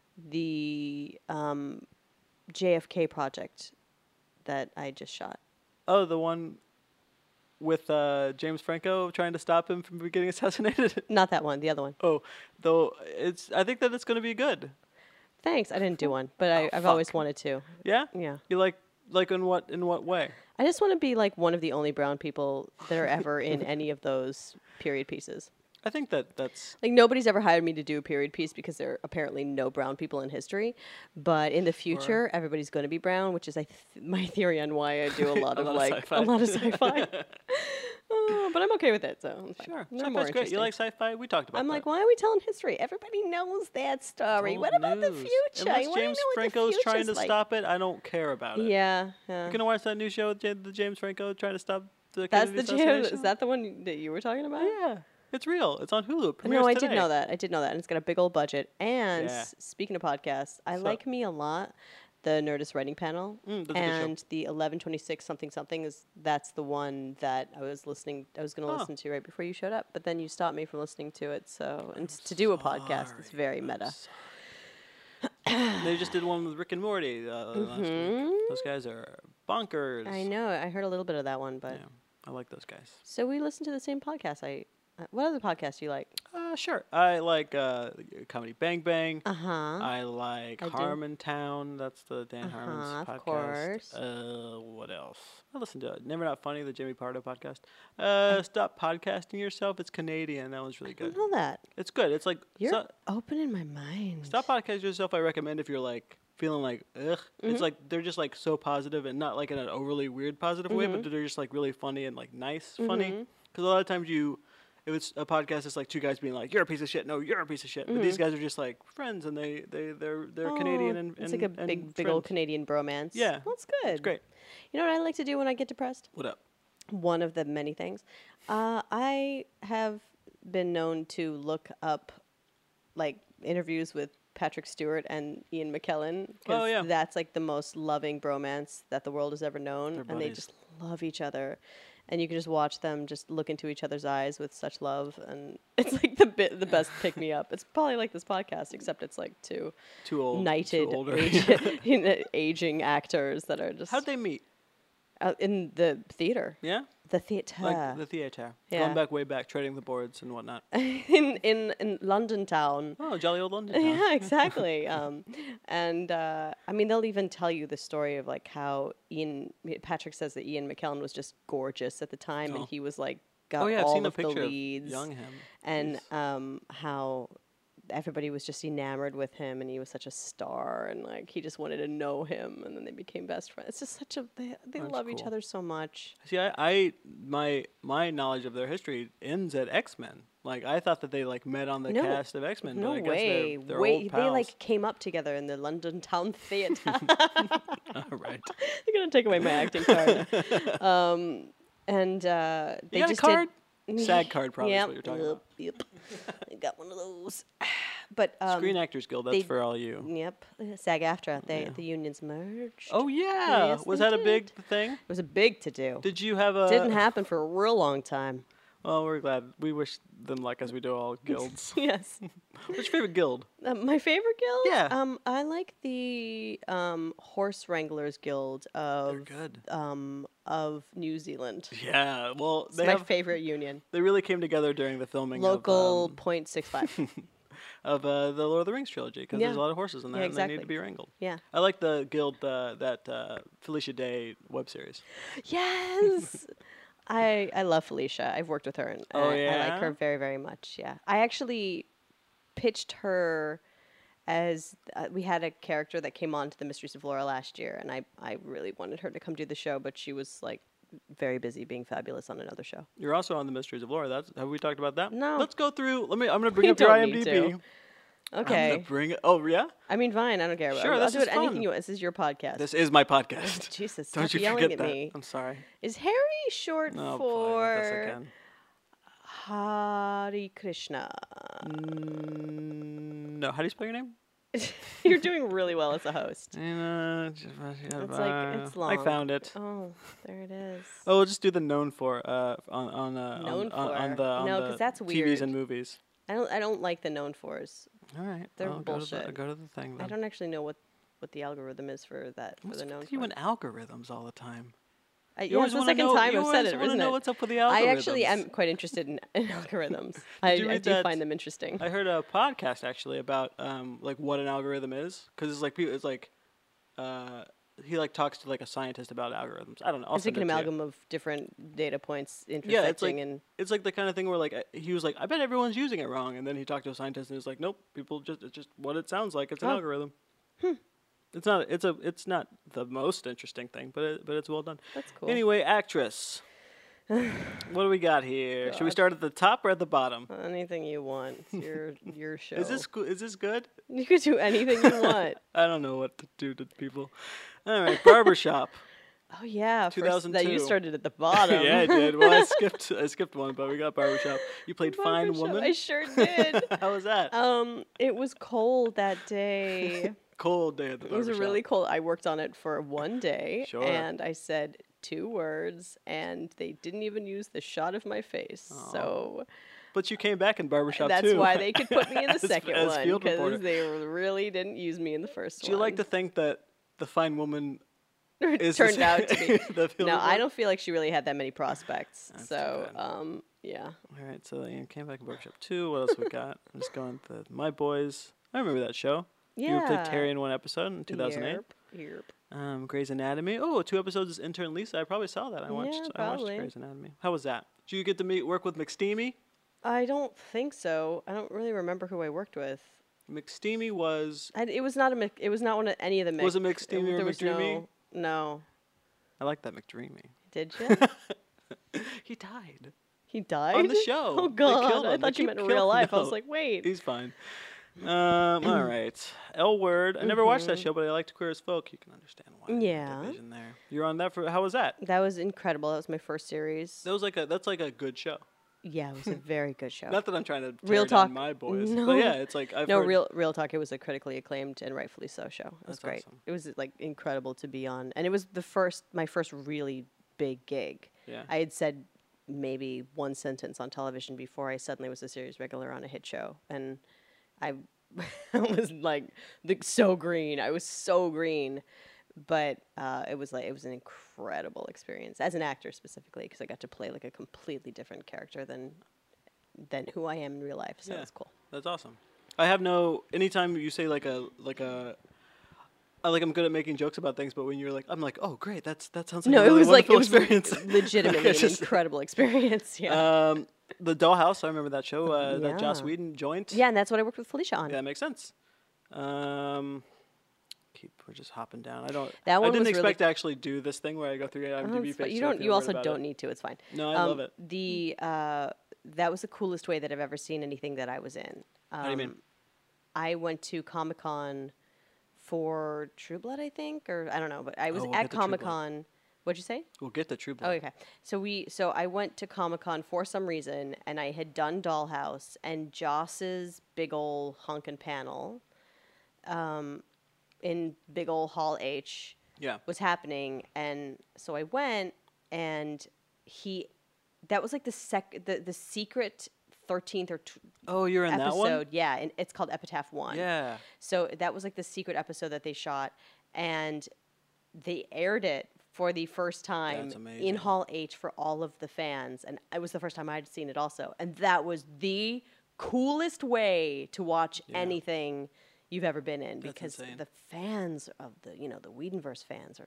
the um J F K project that I just shot? Oh, the one with uh, James Franco trying to stop him from getting assassinated. Not that one, the other one. Oh, though it's. I think that it's going to be good. Thanks. I didn't do one, but I, Oh, I've always fuck. wanted to. Yeah. Yeah. You like like in what in what way? I just want to be like one of the only brown people that are ever in any of those period pieces. I think that that's. Like nobody's ever hired me to do a period piece because there are apparently no brown people in history. But in the future, everybody's going to be brown, which is I th- my theory on why I do a lot A of lot of like sci-fi. a lot of sci-fi. Uh, but I'm okay with it. So it's fine. Sure. They're more Sci-fi's great. You interesting. like sci-fi? We talked about I'm that. like, why are we telling history? Everybody knows that story. Old What about the news. future? Unless I wanna James know what the Franco's trying to future's like. stop it, I don't care about it. Yeah, yeah. You gonna watch that new show with J- the James Franco trying to stop the That's Kennedy the James. assassination? Is that the one that you were talking about? Yeah, it's real. It's on Hulu. It No, premieres I today. did know that. I did know that, and it's got a big old budget. And Yeah. s- speaking of podcasts, I So- like me a lot. The Nerdist writing panel, Mm, that's a good show. and the eleven twenty-six something something is that's the one that I was listening. I was going to Oh. listen to right before you showed up, but then you stopped me from listening to it. So and s- to do a podcast, it's Sorry. very I'm meta. sorry. They just did one with Rick and Morty uh, last week. Those guys are bonkers. I know. I heard a little bit of that one, but Yeah, I like those guys. so we listened to the same podcast. I uh, what other podcasts do you like? Uh, sure. I like uh, Comedy Bang Bang. Uh huh. I like I do. Harmontown. That's the Dan Uh-huh, Harmon's of podcast. course. Uh, what else? I listen to it. Never Not Funny, the Jimmy Pardo podcast. Uh, Stop Podcasting Yourself. It's Canadian. That one's really I don't good. know that. It's good. It's like You're so- opening my mind. Stop Podcasting Yourself. I recommend if you're like feeling like ugh. Mm-hmm. It's like they're just like so positive and not like in an overly weird positive way, Mm-hmm. but they're just like really funny and like nice funny. Because a lot of times you. If it's a podcast, it's like two guys being like, "You're a piece of shit." No, you're a piece of shit. But these guys are just like friends, and they they they're they're Mm-hmm. Oh, Canadian and it's and, like a and big big old friends. Canadian bromance. Yeah, That's good. It's great. You know what I like to do when I get depressed? What up? One of the many things. Uh, I have been known to look up like interviews with Patrick Stewart and Ian McKellen because Oh, yeah. that's like the most loving bromance that the world has ever known, They're and they buddies. just love each other. And you can just watch them just look into each other's eyes with such love, and it's like the bit the best pick me up. It's probably like this podcast, except it's like two Too old. knighted Too older. age, you know, aging actors that are just How'd they meet? uh, in the theater. Yeah, The theater. like the theater. Yeah. Going back way back, trading the boards and whatnot. in in in London town. Oh, jolly old London. Town. Yeah, exactly. um, and uh, I mean, they'll even tell you the story of like how Ian Patrick says that Ian McKellen was just gorgeous at the time, Oh. and he was like got Oh yeah, I've all seen a of the picture leads, of young him. and Jeez. um, how everybody was just enamored with him, and he was such a star, and like he just wanted to know him, and then they became best friends. It's just such a they they That's love each cool. other so much. See, I, I my my knowledge of their history ends at X Men. Like I thought that they like met on the No, cast of X Men. No but I guess way, They're, they're wait, old they pals. like came up together in the London Town Theatre. All right. They're gonna take away my acting card. um, and uh, they You got a just card? did. SAG card, probably, is Yep, what you're talking yep, about. Yep. I got one of those. But um, Screen Actors Guild. That's they- for all you. Yep, SAG-AFTRA. They Yeah. the unions merged. Oh yeah, Yes, was they that a big did. thing? It was a big to do. Did you have a? Didn't happen for a real long time. Well, we're glad. We wish them luck as we do all guilds. Yes. What's your favorite guild? Uh, my favorite guild? Yeah. Um, I like the um, Horse Wranglers Guild of good. um of New Zealand. Yeah. Well, It's they my have. favorite union. They really came together during the filming Local of, um, point six five. of uh, the Lord of the Rings trilogy because Yeah. there's a lot of horses in that Yeah, and they need exactly. to be wrangled. Yeah. I like the guild uh, that uh, Felicia Day web series. Yes. I I love Felicia. I've worked with her and Oh, I, I yeah? like her very very much. Yeah. I actually pitched her as uh, we had a character that came on to the Mysteries of Laura last year, and I I really wanted her to come do the show, but she was like very busy being fabulous on another show. You're also on the Mysteries of Laura. That's have we talked about that? No. Let's go through. Let me. I'm gonna bring We up your don't need IMDb. to. I'm Okay. gonna bring it. Oh yeah. I mean, fine. I don't care. Sure, I'll, I'll this do is it anything fun. you want. This is your podcast. This is my podcast. Jesus, Don't stop you yelling forget at that. me. I'm sorry. Is Harry short No, boy, not this for again. Hari Krishna? Mm, no. How do you spell your name? You're doing really well as a host. It's It's like it's long. I found it. Oh, there it is. Oh, we'll just do the known for uh on on uh, Known on, on, on for. the on No, the 'cause that's T Vs and weird. movies. I don't. I don't like the known fors. All right, They're I'll go to, the, bullshit. go to the thing. Then. I don't actually know what what the algorithm is for that for What's the known with you for. and algorithms all the time? I, You yeah, always it's the wanna second know- time you I've said always it, wanna isn't know it? what's up with the I actually algorithms. am quite interested in, in algorithms. I, you I read do that- find them interesting. I heard a podcast actually about um like what an algorithm is because it's like people it's like uh he like talks to like a scientist about algorithms. I don't know. I'll It's like send an it to you. amalgam of different data points Yeah, intersecting it's like and it's like the kind of thing where like I- he was like, I bet everyone's using it wrong, and then he talked to a scientist and he was like, nope, people just it's just what it sounds like. It's an Oh. algorithm. It's not. It's a. It's not the most interesting thing, but it, but it's well done. that's cool. Anyway, actress. What do we got here? Should we God. start at the top or at the bottom? Anything you want. It's your your show. Is this go- is this good? You could do anything you want. I don't know what to do to people. All right, barbershop. Oh yeah, first, that you two. started at the bottom. Yeah, I did. Well, I skipped. I skipped one, but we got barbershop. You played fine Barbershop, woman. I sure did. How was that? um, it was cold that day. Cold day at the It was barbershop. really cold. I worked on it for one day, Sure. and I said two words, and they didn't even use the shot of my face. So But you came back in barbershop that's too. why they could put me in the as- second as one field reporter. because they really didn't use me in the first Do you one. like to think that the fine woman is turned the- out to be? the field No, I reporter? don't feel like she really had that many prospects. That's too so, bad. um, yeah. All right, so Ian came back in barbershop two. What else we got? I'm just going to My Boys. I remember that show. Yeah. You played Terry in one episode in two thousand eight. Yerp, yerp. Um, Grey's Anatomy. Oh, two episodes as intern Lisa. I probably saw that. I watched. Yeah, I watched probably. Grey's Anatomy. How was that? Did you get to meet work with McSteamy? I don't think so. I don't really remember who I worked with. McSteamy was. I, it was not a. Mc- It was not one of any of the. Mc- Was it McSteamy or there was McDreamy? No, no. I like that McDreamy. Did you? He died He died on the show. Oh They God! killed I him. They thought you keep meant in killing- real life. I was no. like, wait. He's fine. Um, all right. L Word. I never watched that Mhm. show, but I liked Queer as Folk. You can understand why. the Yeah. Division there. You're on that for. How was that? That was incredible. That was my first series. That was like a. That's like a good show. Yeah, it was a very good show. Not that I'm trying to tear Real down talk. My Boys, No. but yeah, it's like I've no, heard, real real talk. It was a critically acclaimed and rightfully so show. It was That's great. awesome. It was like incredible to be on, and it was the first my first really big gig. Yeah. I had said maybe one sentence on television before I suddenly was a series regular on a hit show, and I was like the, so green. I was so green, but uh, it was like it was an incredible experience as an actor specifically because I got to play like a completely different character than than who I am in real life. So Yeah. it's cool. That's awesome. I have no. Anytime you say like a like a. I like I'm good at making jokes about things, but when you're like, I'm like, oh great, that's that sounds like No, a it really was like it wonderful was experience. legitimately It's an just- incredible experience. Yeah. Um, the Dollhouse, I remember that show. Uh, That Joss Yeah. Whedon joint. yeah, and that's what I worked with Felicia on. Yeah, that makes sense. Um, keep we're just hopping down. I don't. That I one didn't was expect really- to actually do this thing where I go through your Oh, IMDb it's fine. page. You so I don't. can You learn also about don't it. need to. It's fine. No, I um, love it. The uh, that was the coolest way that I've ever seen anything that I was in. Um, How do you mean? I went to Comic Con for True Blood, I think, or I don't know, but I was Oh, we'll at get to True Blood. Comic Con. What'd you say? We'll get the True Blood. Oh, okay. So we, so I went to Comic Con for some reason, and I had done Dollhouse, and Joss's big ol' hunkin' panel, um, in big ol' Hall H Yeah. was happening, and so I went, and he that was like the sec the the secret thirteenth or tw- Oh, you're in that episode. one? Yeah, and it's called Epitaph One. Yeah. So that was like the secret episode that they shot, and they aired it for the first time That's in amazing. Hall H for all of the fans, and it was the first time I'd seen it also, and that was the coolest way to watch Yeah. anything you've ever been in because insane. the fans of the you know the Whedonverse fans are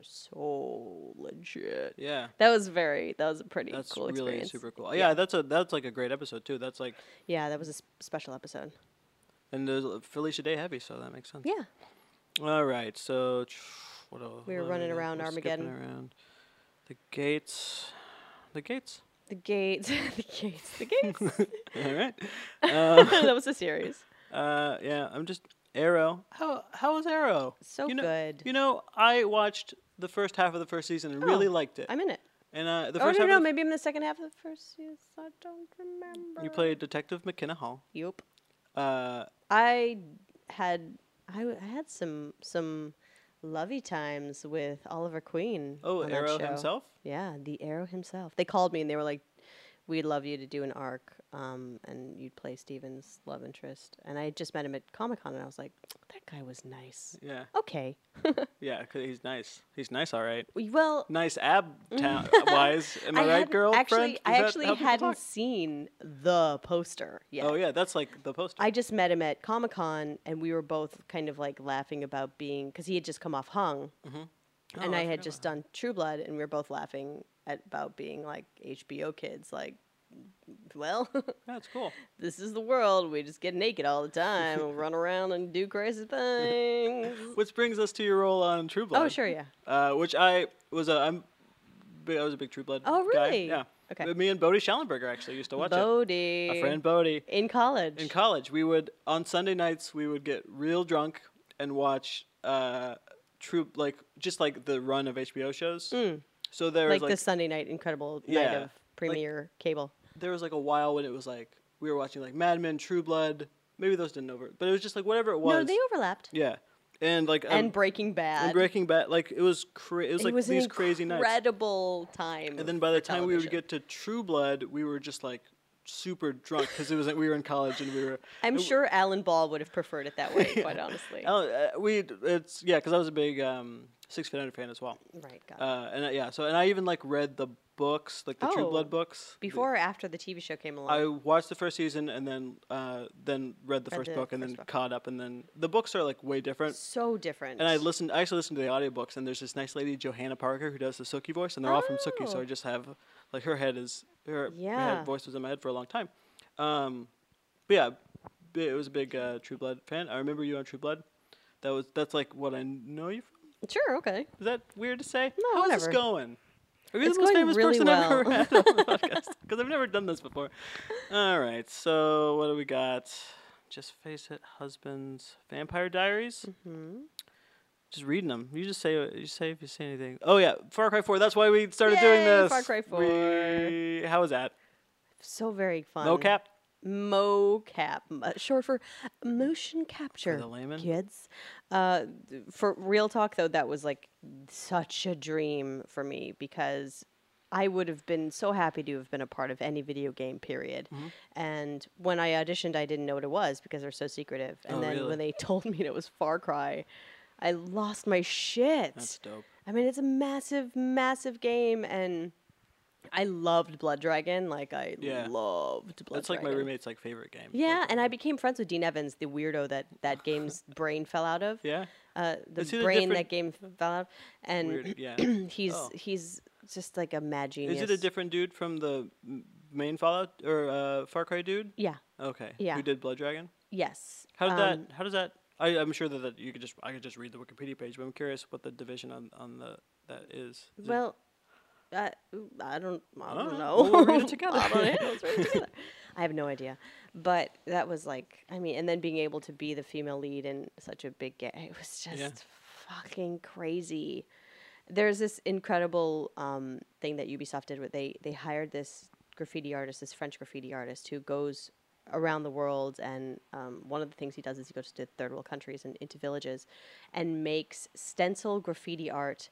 so legit. Yeah. That was very that was a pretty That's cool really experience. super cool. Yeah, that's a that's like a great episode too. That's like Yeah, that was a s- special episode. and there's Felicia Day heavy, so that makes sense. Yeah. All right, so tr- what else? We were what running got? around We're Armageddon. skipping around. The gates. The gates. The gates, the gates, the gates. All right. Uh, That was a series. uh, yeah, I'm just Arrow. How how was Arrow? So you know, good. You know, I watched the first half of the first season and really Oh, liked it. I'm in it. And uh, the Oh first no, half no, of the maybe I'm in the second half of the first season. I don't remember. you played Detective McKenna Hall. Yup. Uh, I had I, w- I had some some lovey times with Oliver Queen. oh, on that Arrow show. himself. Yeah, the Arrow himself. They called me and they were like, "We'd love you to do an arc, um, and you'd play Steven's love interest." And I had just met him at Comic Con, and I was like, "That guy was nice." Yeah, Okay. yeah, 'cause he's nice. He's nice, all right. Well, Nice ab ta- wise. Am I, right, hadn't- girl? Actually, friend? I Is that actually how people hadn't talk? seen the poster yet. Oh yeah, that's like the poster. I just met him at Comic Con, and we were both kind of like laughing about being because he had just come off Hung, and Oh, I, I had forgot just done True Blood, and we were both laughing at about being like H B O kids. Like, well, That's cool. this is the world. We just get naked all the time, and run around and do crazy things. Which brings us to your role on True Blood. Oh, sure, yeah. Uh, which I was a I'm bi- I was a big True Blood. Oh, guy. really? Yeah. Okay. But me and Bodie Schallenberger actually used to watch Bodie. it. A friend Bodie. in college. In college, we would on Sunday nights we would get real drunk and watch uh, True like just like the run of H B O shows. So there like, was the like Sunday night incredible night Yeah, of premiere cable. there was like a while when it was like we were watching like Mad Men, True Blood. Maybe those didn't over, but it was just like whatever it was. No, they overlapped. Yeah, and like And um, Breaking Bad. and Breaking Bad, like it was cra- it was it like was these an crazy nights. incredible time. And then by the for time we would television. get to True Blood, we were just like super drunk because it was like we were in college and we were. I'm it- sure Alan Ball would have preferred it that way, quite honestly. Al- uh, we it's yeah because I was a big um, Six Feet Under fan as well. Right, got it. Uh, and uh, yeah, so and I even like read the books, like the True Oh, Blood books. Before or after the T V show came along? I watched the first season and then uh, then read the Read first the book and first then book. caught up and then the books are like way different. so different. And I listened. I actually listened to the audiobooks, and there's this nice lady, Johanna Parker, who does the Sookie voice, and they're all from Sookie. So Oh. I just have like her head is her, her Yeah. head, voice was in my head for a long time. Um, but yeah, b- it was a big uh, True Blood fan. I remember you on True Blood. That was that's like what I know you from. Sure, okay. Is that weird to say? No, How's whatever. this going? Are you It's the most going famous really person I've ever well. had on the podcast? Because I've never done this before. All right, so what do we got? Just Face It, Husbands, Vampire Diaries. Mm-hmm. Just reading them. You just say you say if you say anything. Oh yeah, Far Cry four. That's why we started doing Yay, this. Far Cry four. We, how was that? So very fun. Mocap. Mocap, m- uh, short for motion capture. the layman? Kids. Uh, th- for real talk, though, that was like such a dream for me because I would have been so happy to have been a part of any video game, period. Mm-hmm. And when I auditioned, I didn't know what it was because they're so secretive. And Oh, then really? when they told me it was Far Cry, I lost my shit. That's dope. I mean, it's a massive, massive game, and I loved Blood Dragon. Like, I Yeah. loved Blood That's like Dragon. my roommate's like favorite game. Yeah, and I became friends with Dean Evans, the weirdo that that game's brain fell out of. Yeah. Uh, the Is he the brain different- that game fell out, of. and Weird, yeah. he's Oh. he's just like a mad genius. Is it a different dude from the m- main Fallout or uh, Far Cry dude? Yeah. Okay. Yeah. Who did Blood Dragon? Yes. How did Um, that? How does that? I, I'm sure that, that you could just I could just read the Wikipedia page, but I'm curious what the division on, on the that is. Is it- Well, I, I don't, I I don't don't know. know. We'll read it together. I don't know. Let's read it together. I have no idea. But that was like, I mean, and then being able to be the female lead in such a big game, it was just Yeah. fucking crazy. There's this incredible um, thing that Ubisoft did where they, they hired this graffiti artist, this French graffiti artist who goes around the world, and um, one of the things he does is he goes to third world countries and into villages and makes stencil graffiti art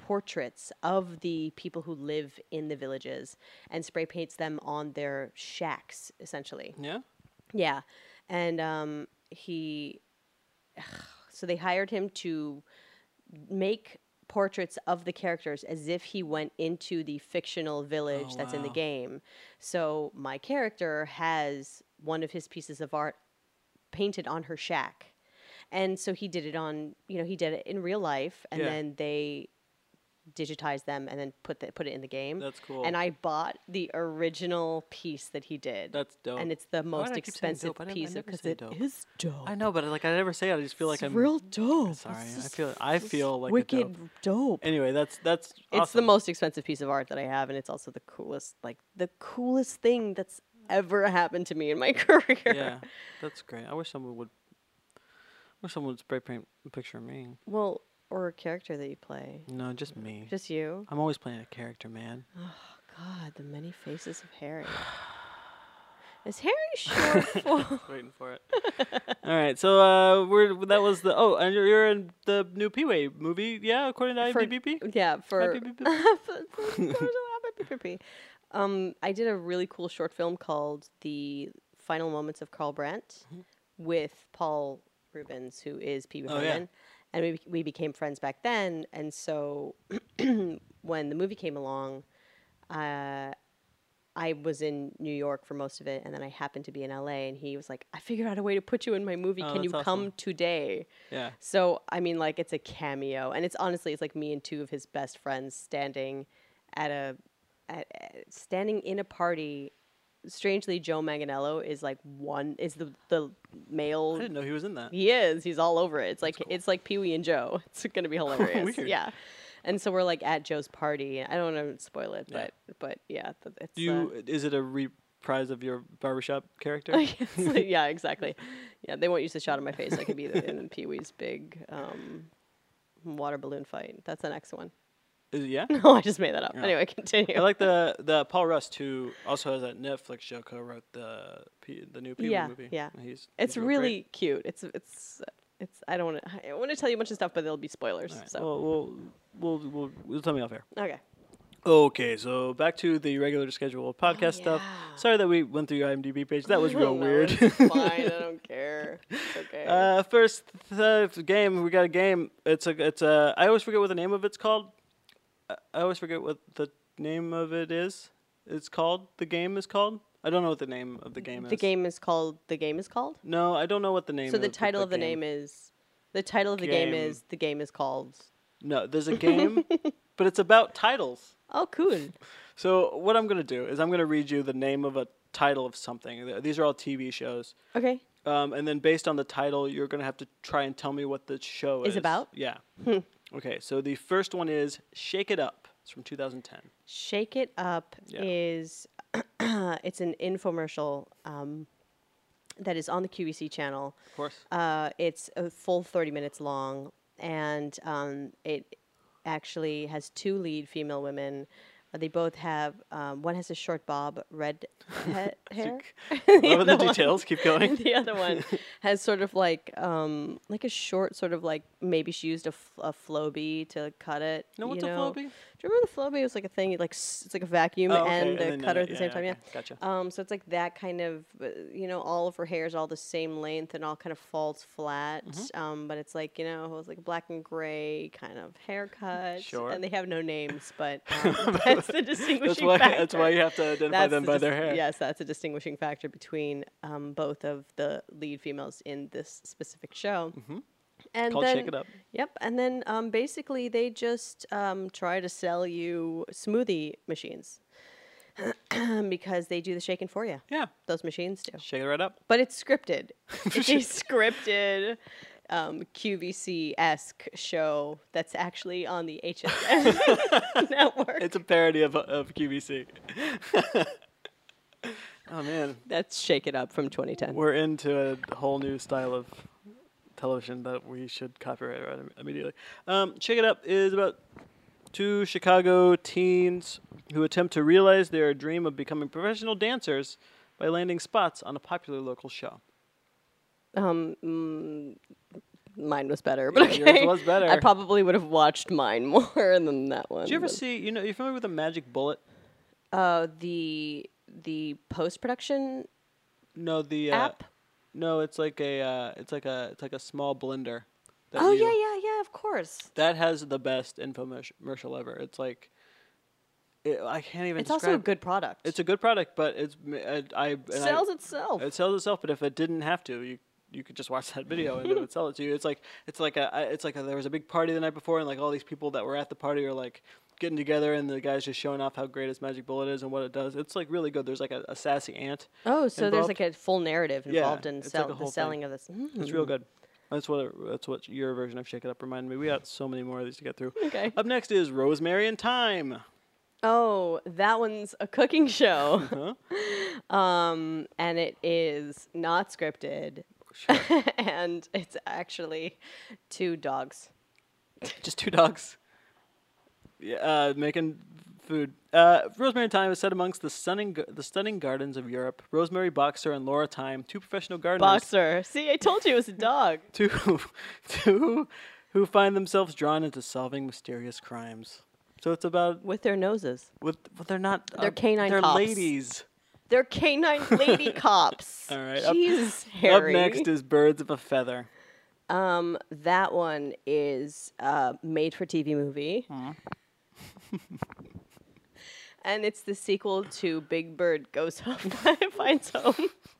portraits of the people who live in the villages and spray paints them on their shacks, essentially. Yeah. Yeah. And um, he, so they hired him to make portraits of the characters as if he went into the fictional village Oh, that's in the wow. game. So my character has one of his pieces of art painted on her shack. And so he did it on, you know, he did it in real life, and Yeah. then they digitized them and then put the, put it in the game. That's cool. And I bought the original piece that he did. That's dope. And it's the Why most do I keep saying expensive dope? I never- I piece never because say it dope. is dope. I know, but like I never say it. I just feel like it's I'm real dope. Sorry, It's I just- feel I feel like a wicked dope. dope. Anyway, that's that's It's the awesome. most expensive piece of art that I have, and it's also the coolest, like the coolest thing that's ever happened to me in my career. Yeah, that's great. I wish someone would. I wish someone would spray paint a picture of me. Well, or a character that you play. No, just me. Just you. I'm always playing a character, man. God, the many faces of Harry. Is Harry short for? Waiting for it. All right, so uh, we're that was the oh, and you're, you're in the new P-Way movie, yeah, according to For- IMDb. Yeah, for. I beep, beep, um, I did a really cool short film called "The Final Moments of Carl Brandt" with Paul Rubens, who is Pee Wee Oh, yeah. Herman, and we we became friends back then. And so when the movie came along, uh, I was in New York for most of it, and then I happened to be in L A. And he was like, "I figured out a way to put you in my movie. Oh, Can you that's come awesome. today?" Yeah. So I mean, like, it's a cameo, and it's honestly, it's like me and two of his best friends standing at a, at, at- standing in a party. Strangely, Joe Manganiello is like one is the the male. I didn't know he was in that. He is. He's all over it. It's like it's like Pee Wee and Joe. It's gonna be hilarious. Weird. Yeah. And so we're like at Joe's party. I don't want to spoil it, Yeah. but but yeah, th- it's. Do you? Is it a reprise of your barbershop character? Uh, yeah, exactly. Yeah, they won't use the shot of my face. I could be the, in Pee Wee's big um, water balloon fight. That's the next one. Is it, yeah. No, I just made that up. Yeah. Anyway, continue. I like the the Paul Rust, who also has that Netflix show, co-wrote the P, the new Pee-wee Yeah, movie. yeah. He's It's he's real really great. cute. It's it's it's. I don't want to. I want to tell you a bunch of stuff, but there'll be spoilers. All right, So well, we'll we'll we'll we'll tell me off air. okay. Okay, so back to the regular scheduled podcast stuff. yeah. Sorry that we went through your IMDb page. That was real No, weird. It's fine. I don't care. It's okay. uh, first th- game, we got a game. It's a it's a. I always forget what the name of it's called. I- I always forget what the name of it is. It's called. The game is called. I don't know what the name of the game the is. game is called. The game is called. No, I don't know what the name. So the of title of the game. name is. The title of the game Game. is. The game is called. No, there's a game, but it's about titles. Oh, cool. So what I'm gonna do is I'm gonna read you the name of a title of something. Th- These are all T V shows, Okay. um, and then based on the title, you're gonna have to try and tell me what the show is. Is about? Yeah. Okay. So the first one is Shake It Up. It's from two thousand ten. Shake It Up Yeah. is. It's an infomercial. Um, that is on the Q V C channel. Of course. Uh, it's a full thirty minutes long, and um, it actually has two lead female women. Uh, they both have, um, one has a short bob red he- hair. Loving the other one- details. Keep going. The other one has sort of like um, like a short, sort of like maybe she used a, f- a Flowbee to cut it. No, what's you a know? Flowbee? Do you remember the Flowbee? It was like a thing, like s- it's like a vacuum Oh, okay, and and a then, uh, cutter at the yeah, same yeah, time. Yeah. okay, gotcha. Um, so it's like that kind of, uh, you know, all of her hair is all the same length and all kind of falls flat. Mm-hmm. Um, but it's like, you know, it was like a black and gray kind of haircut. Sure. And they have no names, but um, that's the distinguishing That's why. factor. That's why you have to identify That's them the by dis- their hair. Yes, that's a distinguishing factor between um, both of the lead females in this specific show. Mm-hmm. And Called then, Shake It Up. Yep, and then um, basically they just um, try to sell you smoothie machines because they do the shaking for you. Yeah. Those machines do, Shake it right up. but it's scripted. It's a scripted um, Q V C-esque show that's actually on the H S N network. It's a parody of of Q V C. Oh man, That's Shake It Up from twenty ten. we're into a whole new style of television that we should copyright right im- immediately. Um, Shake It Up is about two Chicago teens who attempt to realize their dream of becoming professional dancers by landing spots on a popular local show. Um, mm, mine was better, but Yeah, yours okay. was better. I probably would have watched mine more than that one. Did you ever but- see? You know, you familiar with the Magic Bullet? Uh, the the post production No, the uh, app. No, it's like a uh, it's like a it's like a small blender. that Oh you- yeah, yeah, yeah. Of course. That has the best infomercial ever. It's like, it, I can't even. It's also a describe- good product. It's a good product, but it's m- I, I and I- sells itself. It sells itself, but if it didn't have to, you you could just watch that video and it would sell it to you. It's like it's like a I- it's like a, there was a big party the night before, and like all these people that were at the party are like getting together, and the guy's just showing off how great his Magic Bullet is and what it does. It's like really good. There's like a, a sassy ant. oh, so there's involved. like a full narrative Yeah, involved in it's sell, like a the whole thing. selling of this. Mm. It's real good. That's what it, that's what your version of Shake It Up reminded me. We got so many more of these to get through. Okay. Up next is Rosemary and Thyme. Oh, that one's a cooking show. Huh? um, and it is not scripted. Sure. And it's actually two dogs. Just two dogs. Yeah, uh, making food. Uh, Rosemary and Thyme is set amongst the stunning, g- the stunning gardens of Europe. Rosemary Boxer and Laura Thyme, two professional gardeners, Boxer. See, I told you it was a dog. two, two, who find themselves drawn into solving mysterious crimes. So it's about With their noses. with, but they're not. They're uh, canine They're cops. ladies. They're canine lady cops. All right, up- Jeez, Up Harry. next is Birds of a Feather. Um, that one is uh, made for T V movie. And it's the sequel to Big Bird Goes Home, Finds Home.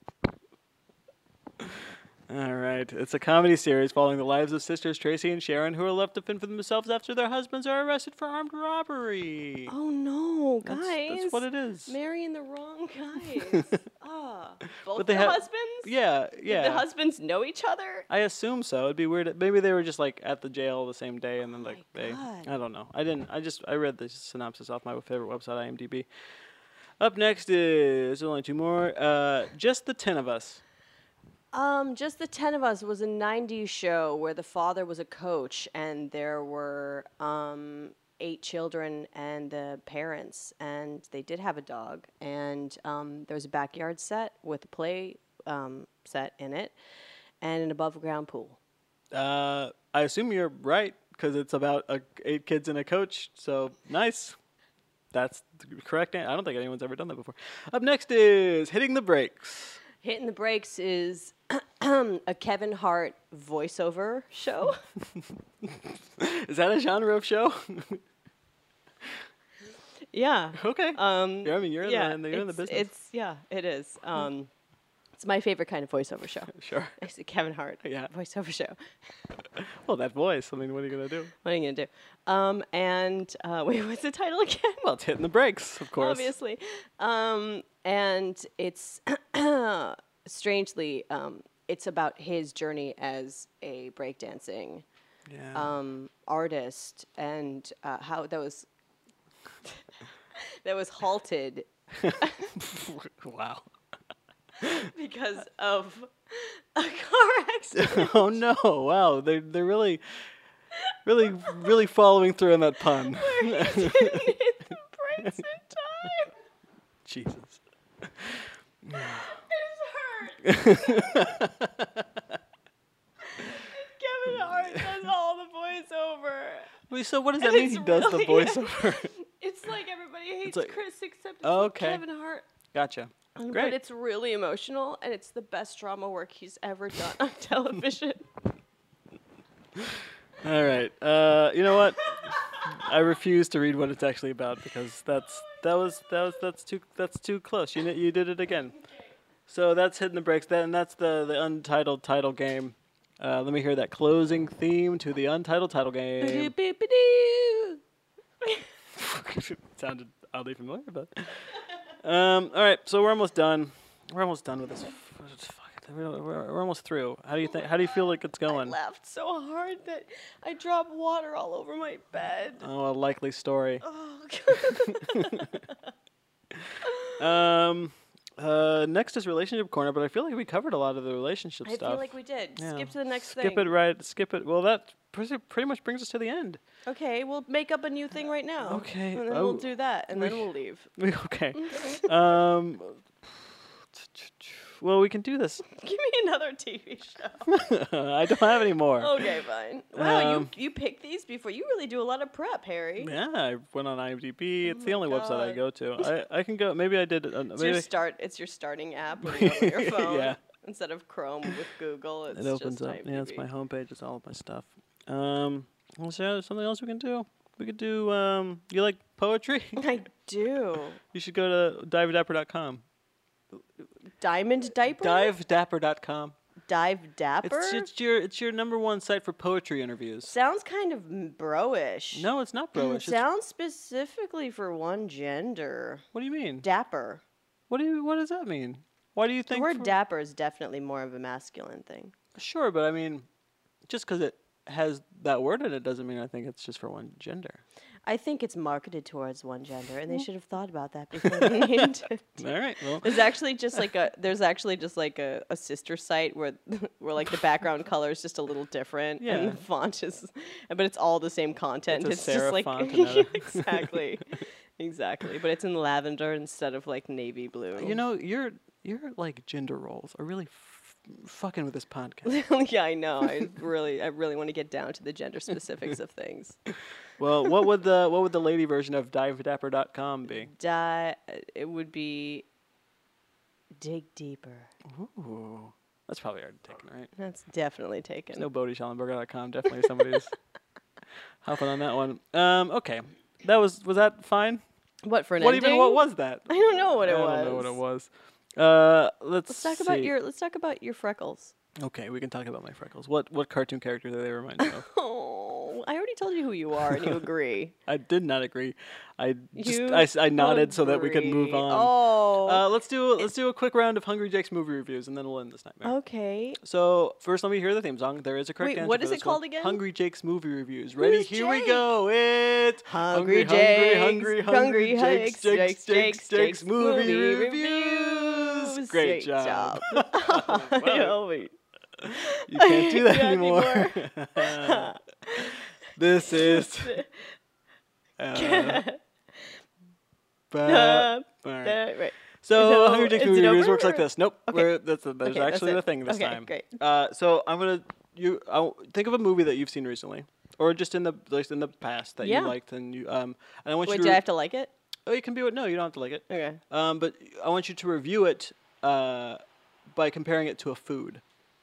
All right. It's a comedy series following the lives of sisters Tracy and Sharon, who are left to fend for themselves after their husbands are arrested for armed robbery. Oh no, guys! That's, that's what it is. Marrying the wrong guys. Ah, both But they the ha- husbands. Yeah, yeah. Did the husbands know each other? I assume so. It'd be weird. Maybe they were just like at the jail the same day, and then like my they. God. I don't know. I didn't. I just I read the synopsis off my favorite website, IMDb. Up next is only two more. Uh, Just the Ten of Us. Um, Just the Ten of Us was a nineties show where the father was a coach and there were um, eight children and the parents, and they did have a dog. And um, there was a backyard set with a play um, set in it and an above ground pool. Uh, I assume you're right because it's about uh, eight kids and a coach. So nice. That's the correct. An- I don't think anyone's ever done that before. Up next is Hitting the Brakes. Hitting the Brakes is a Kevin Hart voiceover show. Is that a genre of show? Yeah. Okay. Um, Yeah, I mean, you're in yeah, the- you're in the it's- business. It's yeah, it is. Um, it's my favorite kind of voiceover show. Sure. It's a Kevin Hart Yeah. voiceover show. Well, that voice. I mean, what are you gonna do? What are you gonna do? Um, and uh, wait, what's the title again? Well, it's hitting the brakes, of course. Obviously. Um, and it's strangely, um, it's about his journey as a breakdancing Yeah. um, artist and uh, how that was that was halted Wow. because of a car accident. Oh no! Wow, they they're really, really, really following through on that pun. He didn't hit the brakes in time. Jesus. It hurt. Kevin Hart does all the voiceover. Wait, so what does that And mean? it's He does the really- voiceover. It's like everybody hates like- Chris except it's Okay. Kevin Hart. Gotcha. But Great. it's really emotional, and it's the best drama work he's ever done on television. All right. Uh, you know what? I refuse to read what it's actually about because that's that was that was that's too that's too close. You kn- you did it again. So that's Hitting the Brakes. That and that's the the untitled title game. Uh, let me hear that closing theme to the untitled title game. Sounded oddly familiar, but um, all right. So we're almost done. We're almost done with this. Fuck, We're, we're, we're almost through. How do you think? How do you feel like it's I going? laughed so hard that I dropped water all over my bed. Oh, a likely story. Oh, Um, uh, next is relationship corner, but I feel like we covered a lot of the relationship I stuff. feel like we did. Yeah. Skip to the next Skip thing. it right. Skip it. Well, that pretty, pretty much brings us to the end. Okay, we'll make up a new thing right now. Okay, And then oh, we'll do that, and then we- we'll leave. We- okay. um, Well, we can do this. Give me another T V show. I don't have any more. Okay, fine. Wow, Um, you you picked these before. You really do a lot of prep, Harry. Yeah, I went on IMDb. It's the Oh my only website I God. go to. I, I can go. Maybe I did. Uh, It's maybe your start. It's your starting app when you're on your phone. Yeah. Instead of Chrome with Google, it's it opens just up. Yeah, it's IMDb. my homepage. It's all of my stuff. Um, is there something else we can do? We could do. Um, you like poetry? I do. You should go to dive dapper dot com. Diamond diaper. dive dapper dot com. Dive dapper. It's, it's your it's your number one site for poetry interviews. Sounds kind of m- bro-ish. No, it's not bro. It sounds specifically for one gender. What do you mean? Dapper. What do you? What does that mean? Why do you The think? word for- dapper is definitely more of a masculine thing. Sure, but I mean, just because it has that word in it doesn't mean I think it's just for one gender. I think it's marketed towards one gender, and they should have thought about that before they named it. All right. Well, There's actually just like a there's actually just like a, a sister site where where like the background color is just a little different Yeah. and the font is, but it's all the same content. It's a It's, just serif like font and a- exactly, exactly. But it's in lavender instead of like navy blue. you know, your your like gender roles are really f- fucking with this podcast. yeah, I know. I really I really want to get down to the gender specifics of things. Well, what would the what would the lady version of dive dapper dot com be? Di- it would be dig deeper. Ooh, that's probably already taken, right? That's definitely taken. There's no Bodie Schellenberger dot com. Definitely somebody's hopping on that one. Um, okay, that was was that fine? What for an What ending? even? What was that? I don't know what it I was. don't know what it was. Uh, let's Let's talk see. about your. Let's talk about your freckles. Okay, we can talk about my freckles. What what cartoon character do they remind you of? Oh, I already told you who you are, and you agree. I did not agree. I just You I, s- I nodded so that we could move agree. on. Oh. Uh, let's do let's do a quick round of Hungry Jake's movie reviews, and then we'll end this nightmare. okay. So first, let me hear the theme song. There is a correct Wait, answer what for is it this one. called again? Hungry Jake's movie reviews. Ready? Who's Here we Jake? go. It's Hungry hungry, Jake's, hungry, hungry, hungry Jake's, Jake's, Jake's, Jake's, Jake's, Jake's Jake's movie movie reviews. reviews. Great Great job. job. Wow. wait. You can't do that Not anymore. This is. Uh, but, Uh, all right. Uh, right. So, So, Hungry Jake's is movie it reviews over, works like or- this. Nope, Okay. we're, that's a, there's Okay, that's actually it. the thing this Okay, time. great. Uh, so I'm gonna you I w think of a movie that you've seen recently, or just in the like in the past that Yeah. you liked, and you um and I want Wait, you do to I have to like it? oh you can be what no you don't have to like it Okay. um but I want you to review it uh by comparing it to a food.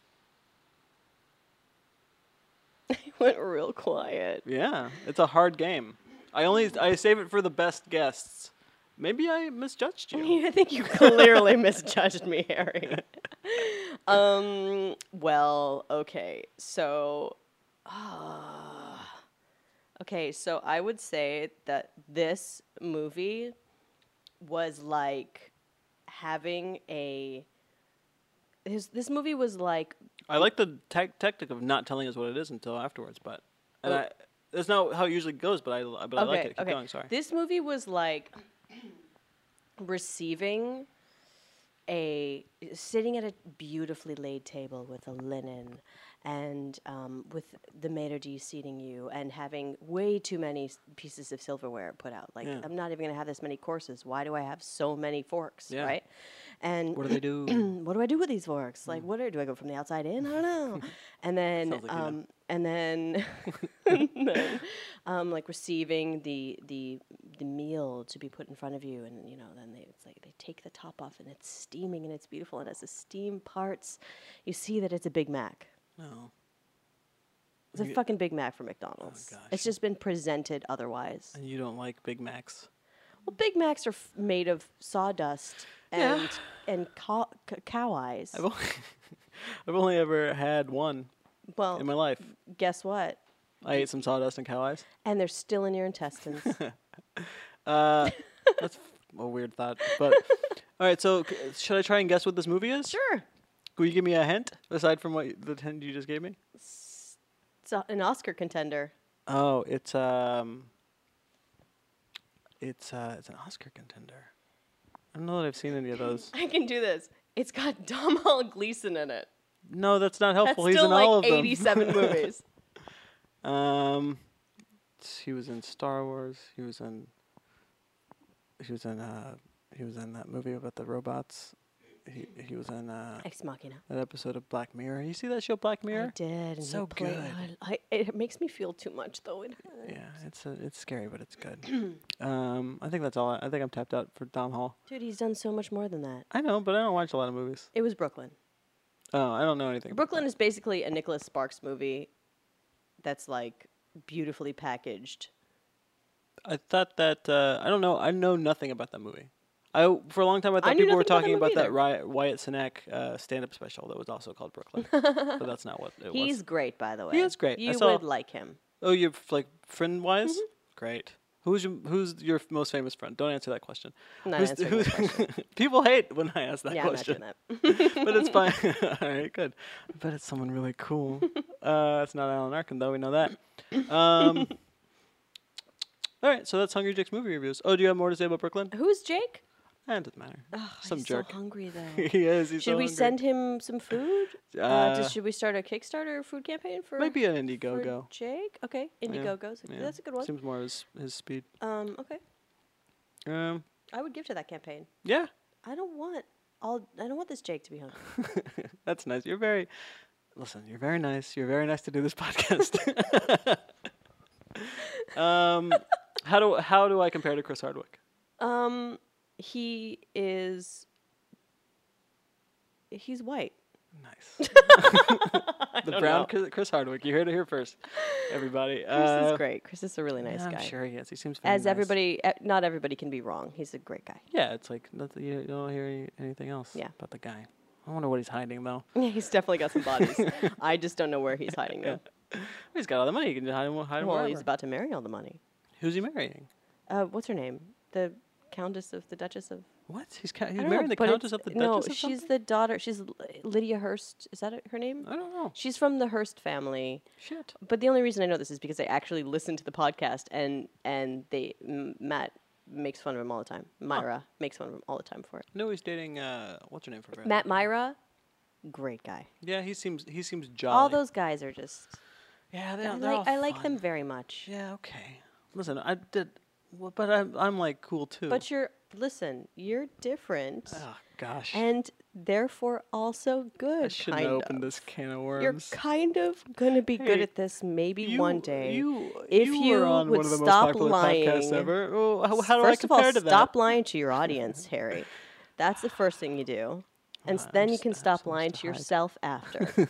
Went real quiet. Yeah, it's a hard game. I only I save it for the best guests. Maybe I misjudged you. I think you clearly misjudged me, Harry. um. Well, okay. So, uh, okay. So I would say that this movie was like having a. This this movie was like I like the tec- tactic of not telling us what it is until afterwards, but and Oh. I, that's not how it usually goes. But I but I like it. Keep okay. going. Sorry. This movie was like receiving a sitting at a beautifully laid table with a linen and um, with the maitre d' seating you and having way too many s- pieces of silverware put out. Like, Yeah. I'm not even going to have this many courses. Why do I have so many forks, Yeah. right? And What do they do? what do I do with these forks? Like, what do, do I go from the outside in? I don't know. And then, Sounds like you know. um, and then, and then, um, like receiving the the the meal to be put in front of you, and you know, then they it's like they take the top off, and it's steaming, and it's beautiful, and as the steam parts, you see that it's a Big Mac. No. It's a You- fucking Big Mac from McDonald's. gosh. It's just been presented otherwise. And you don't like Big Macs. Well, Big Macs are f- made of sawdust Yeah. and and cow, c- cow eyes. I've only, I've only ever had one Well, in my life. guess what? I ate some sawdust and cow eyes. And they're still in your intestines. Uh, that's a weird thought. But all right, so c- should I try and guess what this movie is? Sure. Will you give me a hint aside from what y- the hint you just gave me? It's a- an Oscar contender. Oh, it's um, it's uh, it's an Oscar contender. I don't know that I've seen any of those. I can do this. It's got Domhnall Gleeson in it. No, that's not That's helpful. He's still in all of like them. eighty-seven movies. Um, he was in Star Wars. He was in. He was in. Uh, he was in that movie about the robots. he he was in uh, Ex Machina. that episode of Black Mirror. You see that show Black Mirror? I did. And So he played, good. I, I, it makes me feel too much, though. It hurts. Yeah, it's uh it's scary, but it's good. um, I think that's all. I, I think I'm tapped out for Dom Hall. Dude, he's done so much more than that. I know, but I don't watch a lot of movies. It was Brooklyn. Oh, I don't know anything. about Brooklyn is basically a Nicholas Sparks movie that's like beautifully packaged. that. I thought that uh, I don't know. I know nothing about that movie. I for a long time I thought knew people were nothing about that talking about movie that either. Riot, Wyatt Cenac uh, stand-up special that was also called Brooklyn, but that's not what it He's was. great, by the way. He is great. I You saw- would like him. Oh, you're f- like friend-wise? Mm-hmm. Great. Who's your Who's your f- most famous friend? Don't answer that question. I'm not Who's answering who's- that question. people hate when I ask that Yeah, question. I'm not doing that. But it's fine. All right, good. I bet it's someone really cool. uh, it's not Alan Arkin, though. We know that. Um, all right, so that's Hungry Jack's movie reviews. Oh, do you have more to say about Brooklyn? Who's Jake? Eh, it doesn't matter. Ugh, Some he's jerk. so hungry, though. he is. He's Should so we hungry. send him some food? Uh, Uh, does, should we start a Kickstarter food campaign for Maybe an for Indiegogo. Jake? Okay, Indiegogo's Yeah. that's a good one. Seems more his his speed. Um, okay, Um, I would give to that campaign. yeah, I don't want all. I don't want this Jake to be hungry. that's nice. You're very. Listen, you're very nice. You're very nice to do this podcast. um, how do how do I compare to Chris Hardwick? Um, he is. He's white. Nice. the brown Chris- Chris Hardwick. You heard it here first, everybody. Chris Uh, is great. Chris is a really nice yeah, I'm guy. sure he is. He seems very As nice. everybody, uh, not everybody can be wrong. He's a great guy. Yeah, it's like nothing, you don't hear any, anything else Yeah. about the guy. I wonder what he's hiding though. Yeah, he's definitely got some bodies. I just don't know where he's hiding them. He's got all the money. He can hide him. Hide him Well, wherever. he's about to marry all the money. Who's he marrying? Uh, what's her name? The Countess of the Duchess of. What? He's ca- I he's don't marrying know, the but Countess it's- of the No, Duchess of she's something? the daughter. She's L- Lydia Hearst. Is that it- her name? I don't know. She's from the Hearst family. Shit. But the only reason I know this is because I actually listened to the podcast, and and they M- Matt makes fun of him all the time. Myra makes fun of him all the time for it. No, he's dating. Uh, what's her name for? Brad? Matt Myra, great guy. Yeah, he seems he seems jolly. All those guys are just. Yeah, they're, I they're all like I like fun. them very much. Yeah. Okay. Listen, I did. Well, but I'm I'm like cool too. But you're listen, you're different, oh gosh. and therefore also good. I shouldn't kind have opened of. this can of worms. You're kind of gonna be good Hey, at this maybe You- one day. You, if you, you were on would one of the stop most popular lying. podcasts ever. Oh, how, how do I First of all, compare to that? stop lying to your audience, Harry. That's the first thing you do, and s- I'm then you just- can I'm stop so lying used to to hide. yourself after.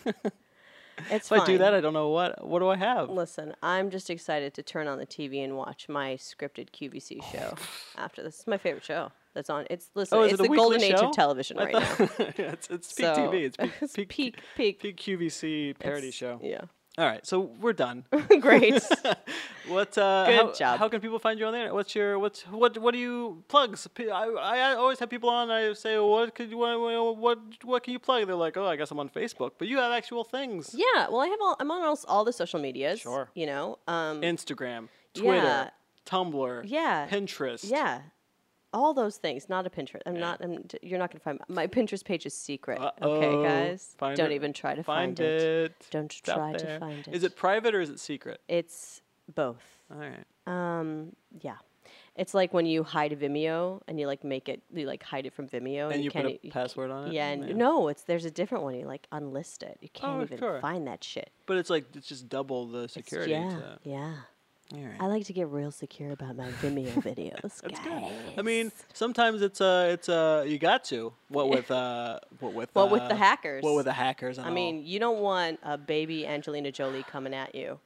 It's If fine. I do that, I don't know what. What do I have? Listen, I'm just excited to turn on the T V and watch my scripted Q V C show after this. It's my favorite show that's on. It's listen, Oh, is it's it a the golden weekly age show? of television I right now. thought- yeah, it's it's peak So, T V. It's peak it's peak, peak, peak. peak Q V C parody It's- show. Yeah. All right, so we're done. Great. What? Uh, Good how, job. How can people find you on there? What's your what's what? What do you plugs? P- I, I always have people on. I say, what could you what what what can you plug? They're like, oh, I guess I'm on Facebook, but you have actual things. Yeah. Well, I have all. I'm on all, all the social medias. Sure. You know. Um. Instagram, Twitter, Yeah. Tumblr, Yeah. Pinterest. Yeah. All those things. Not a Pinterest. I'm not. I'm, d- you're not gonna find my Pinterest page is secret. Uh-oh. Okay, guys. Find Don't it. even try to Find, find, it. it. Don't It's out try to there. find it. Is it private or is it secret? It's both. All right. Um. Yeah. It's like when you hide a Vimeo and you like make it, you like hide it from Vimeo, And you put can't a e- you password on it? Yeah, and Yeah. no, it's there's a different one. You like unlist it. You can't Oh, even sure. find that shit. But it's like it's just double the It's- security. yeah, to- yeah. All right. I like to get real secure about my Vimeo videos, That's guys. good. I mean, sometimes it's uh it's uh you got to. What with uh what with What with the uh, hackers? What with the hackers? And I all. mean, you don't want a baby Angelina Jolie coming at you.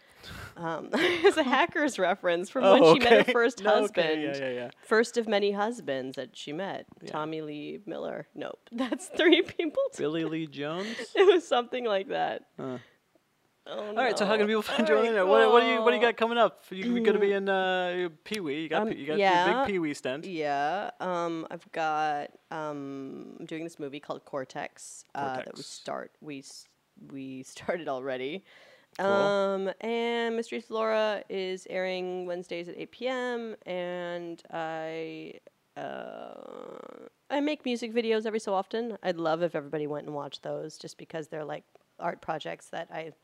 Um, it's a hackers reference from when Oh, she met her okay. first No, okay, husband. yeah, yeah, yeah. First of many husbands that she met. Yeah. Tommy Lee Miller. Nope. That's three people. too. Billy Lee Jones. It was something like that. Huh. Oh, All right, so how can no. people find All you on the right, internet? What, what do you what do you cool. got coming up? You, you're gonna be in uh, Pee Wee. You got Um, Pee- you got yeah. your big Pee Wee stent. Yeah, um, I've got. Um, I'm doing this movie called Cortex, Uh, that we Cortex. start. We s- we started already. Cool. Um, and Mystery Flora is airing Wednesdays at eight p.m. And I uh, I make music videos every so often. I'd love if everybody went and watched those, just because they're like art projects that I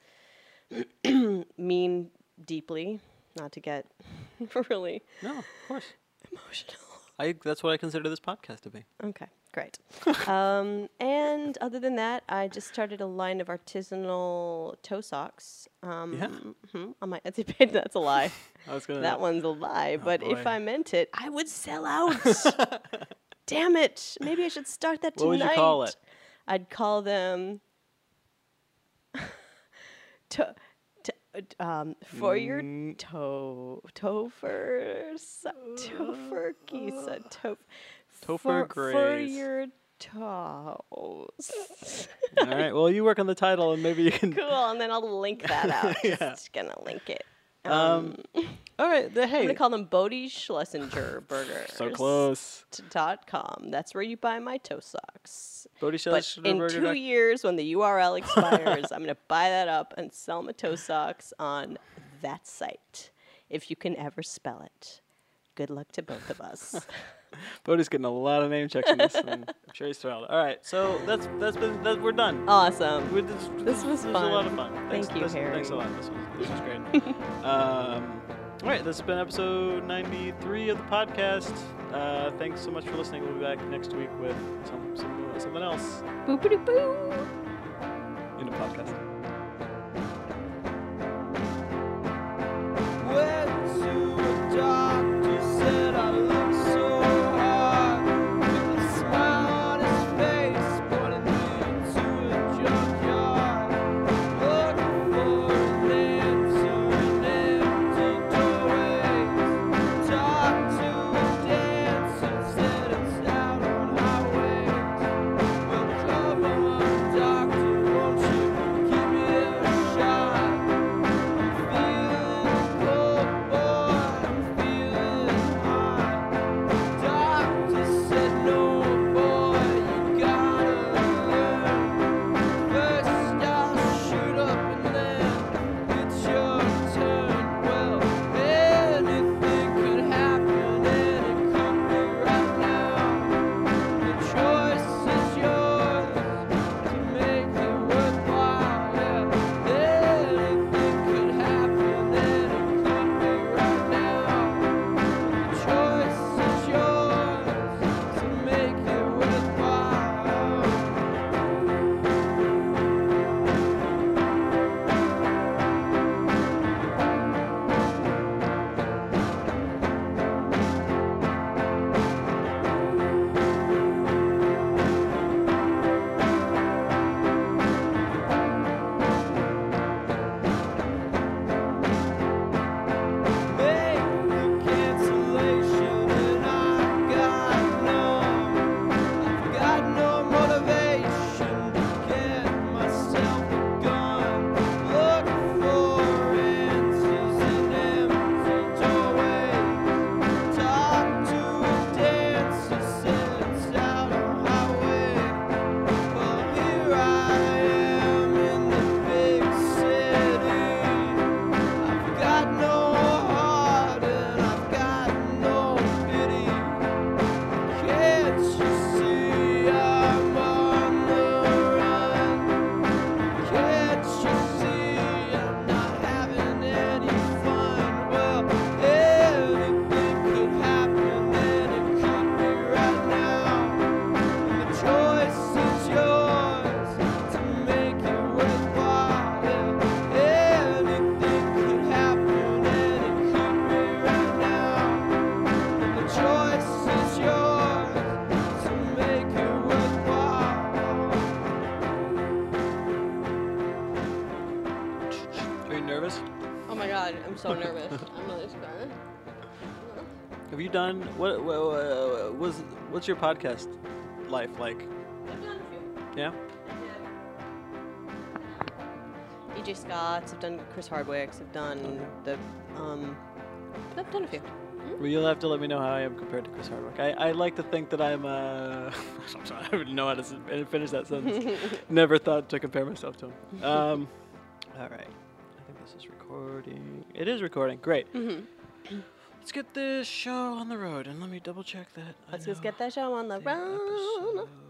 mean deeply. Not to get really No, of course. emotional. I that's what I consider this podcast to be. Okay, Great. um, and other than that, I just started a line of artisanal toe socks. Um, Yeah? mhm, on my Etsy page. That's a lie. I was gonna. That one's a lie. but if boy. I meant it, I would sell out. Damn it. Maybe I should start that What would tonight. you call it? I'd call them to, to, um, for your Mm. toe, topher, topherkies, toph, Topher for, for Grays. your toes. All right. Well, you work on the title, and maybe you can. Cool, and then I'll link that out. Yeah. Just gonna link it. Um, all right. The, hey. I'm gonna call them Bodie Schlesinger Burgers. So close. Dot com. That's where you buy my toe socks. Bodie But Schlesinger in Burger two dot- years, when the U R L expires, I'm gonna buy that up and sell my toe socks on that site. If you can ever spell it. Good luck to both of us. Bodie's getting a lot of name checks in this, and I'm sure he's thrilled. All right. So that's that's been that, we're done. Awesome. We- this, This was a fun. lot of fun. Thanks, Thank you, this- Thanks a Harry. lot. This was this was great. um, all right. This has been episode ninety-three of the podcast. Uh, thanks so much for listening. We'll be back next week with some, some something else Boopity boo. in the podcast. Went to a doctor, said I look so hard, with a smile on his face, pointing me to a junkyard, looking for an answer in empty doorways. Talked to a dancer, said it's out on highways. Well, come on, doctor, won't you give me a shot? so nervous. I'm really scared. Have you done what, what uh, was what's your podcast life like? I've done a few. Yeah. E J Scott's, I've done Chris Hardwick's, I've done the, um, I've done a few. Well, you'll have to let me know how I am compared to Chris Hardwick. I, I like to think that I'm, uh, I wouldn't know how to s- finish that sentence. Never thought to compare myself to him. Um, all right. I think this is recording. It is recording. Great. Mm-hmm. Let's get this show on the road, and let me double check that. I Let's just know get that show on the the road. episode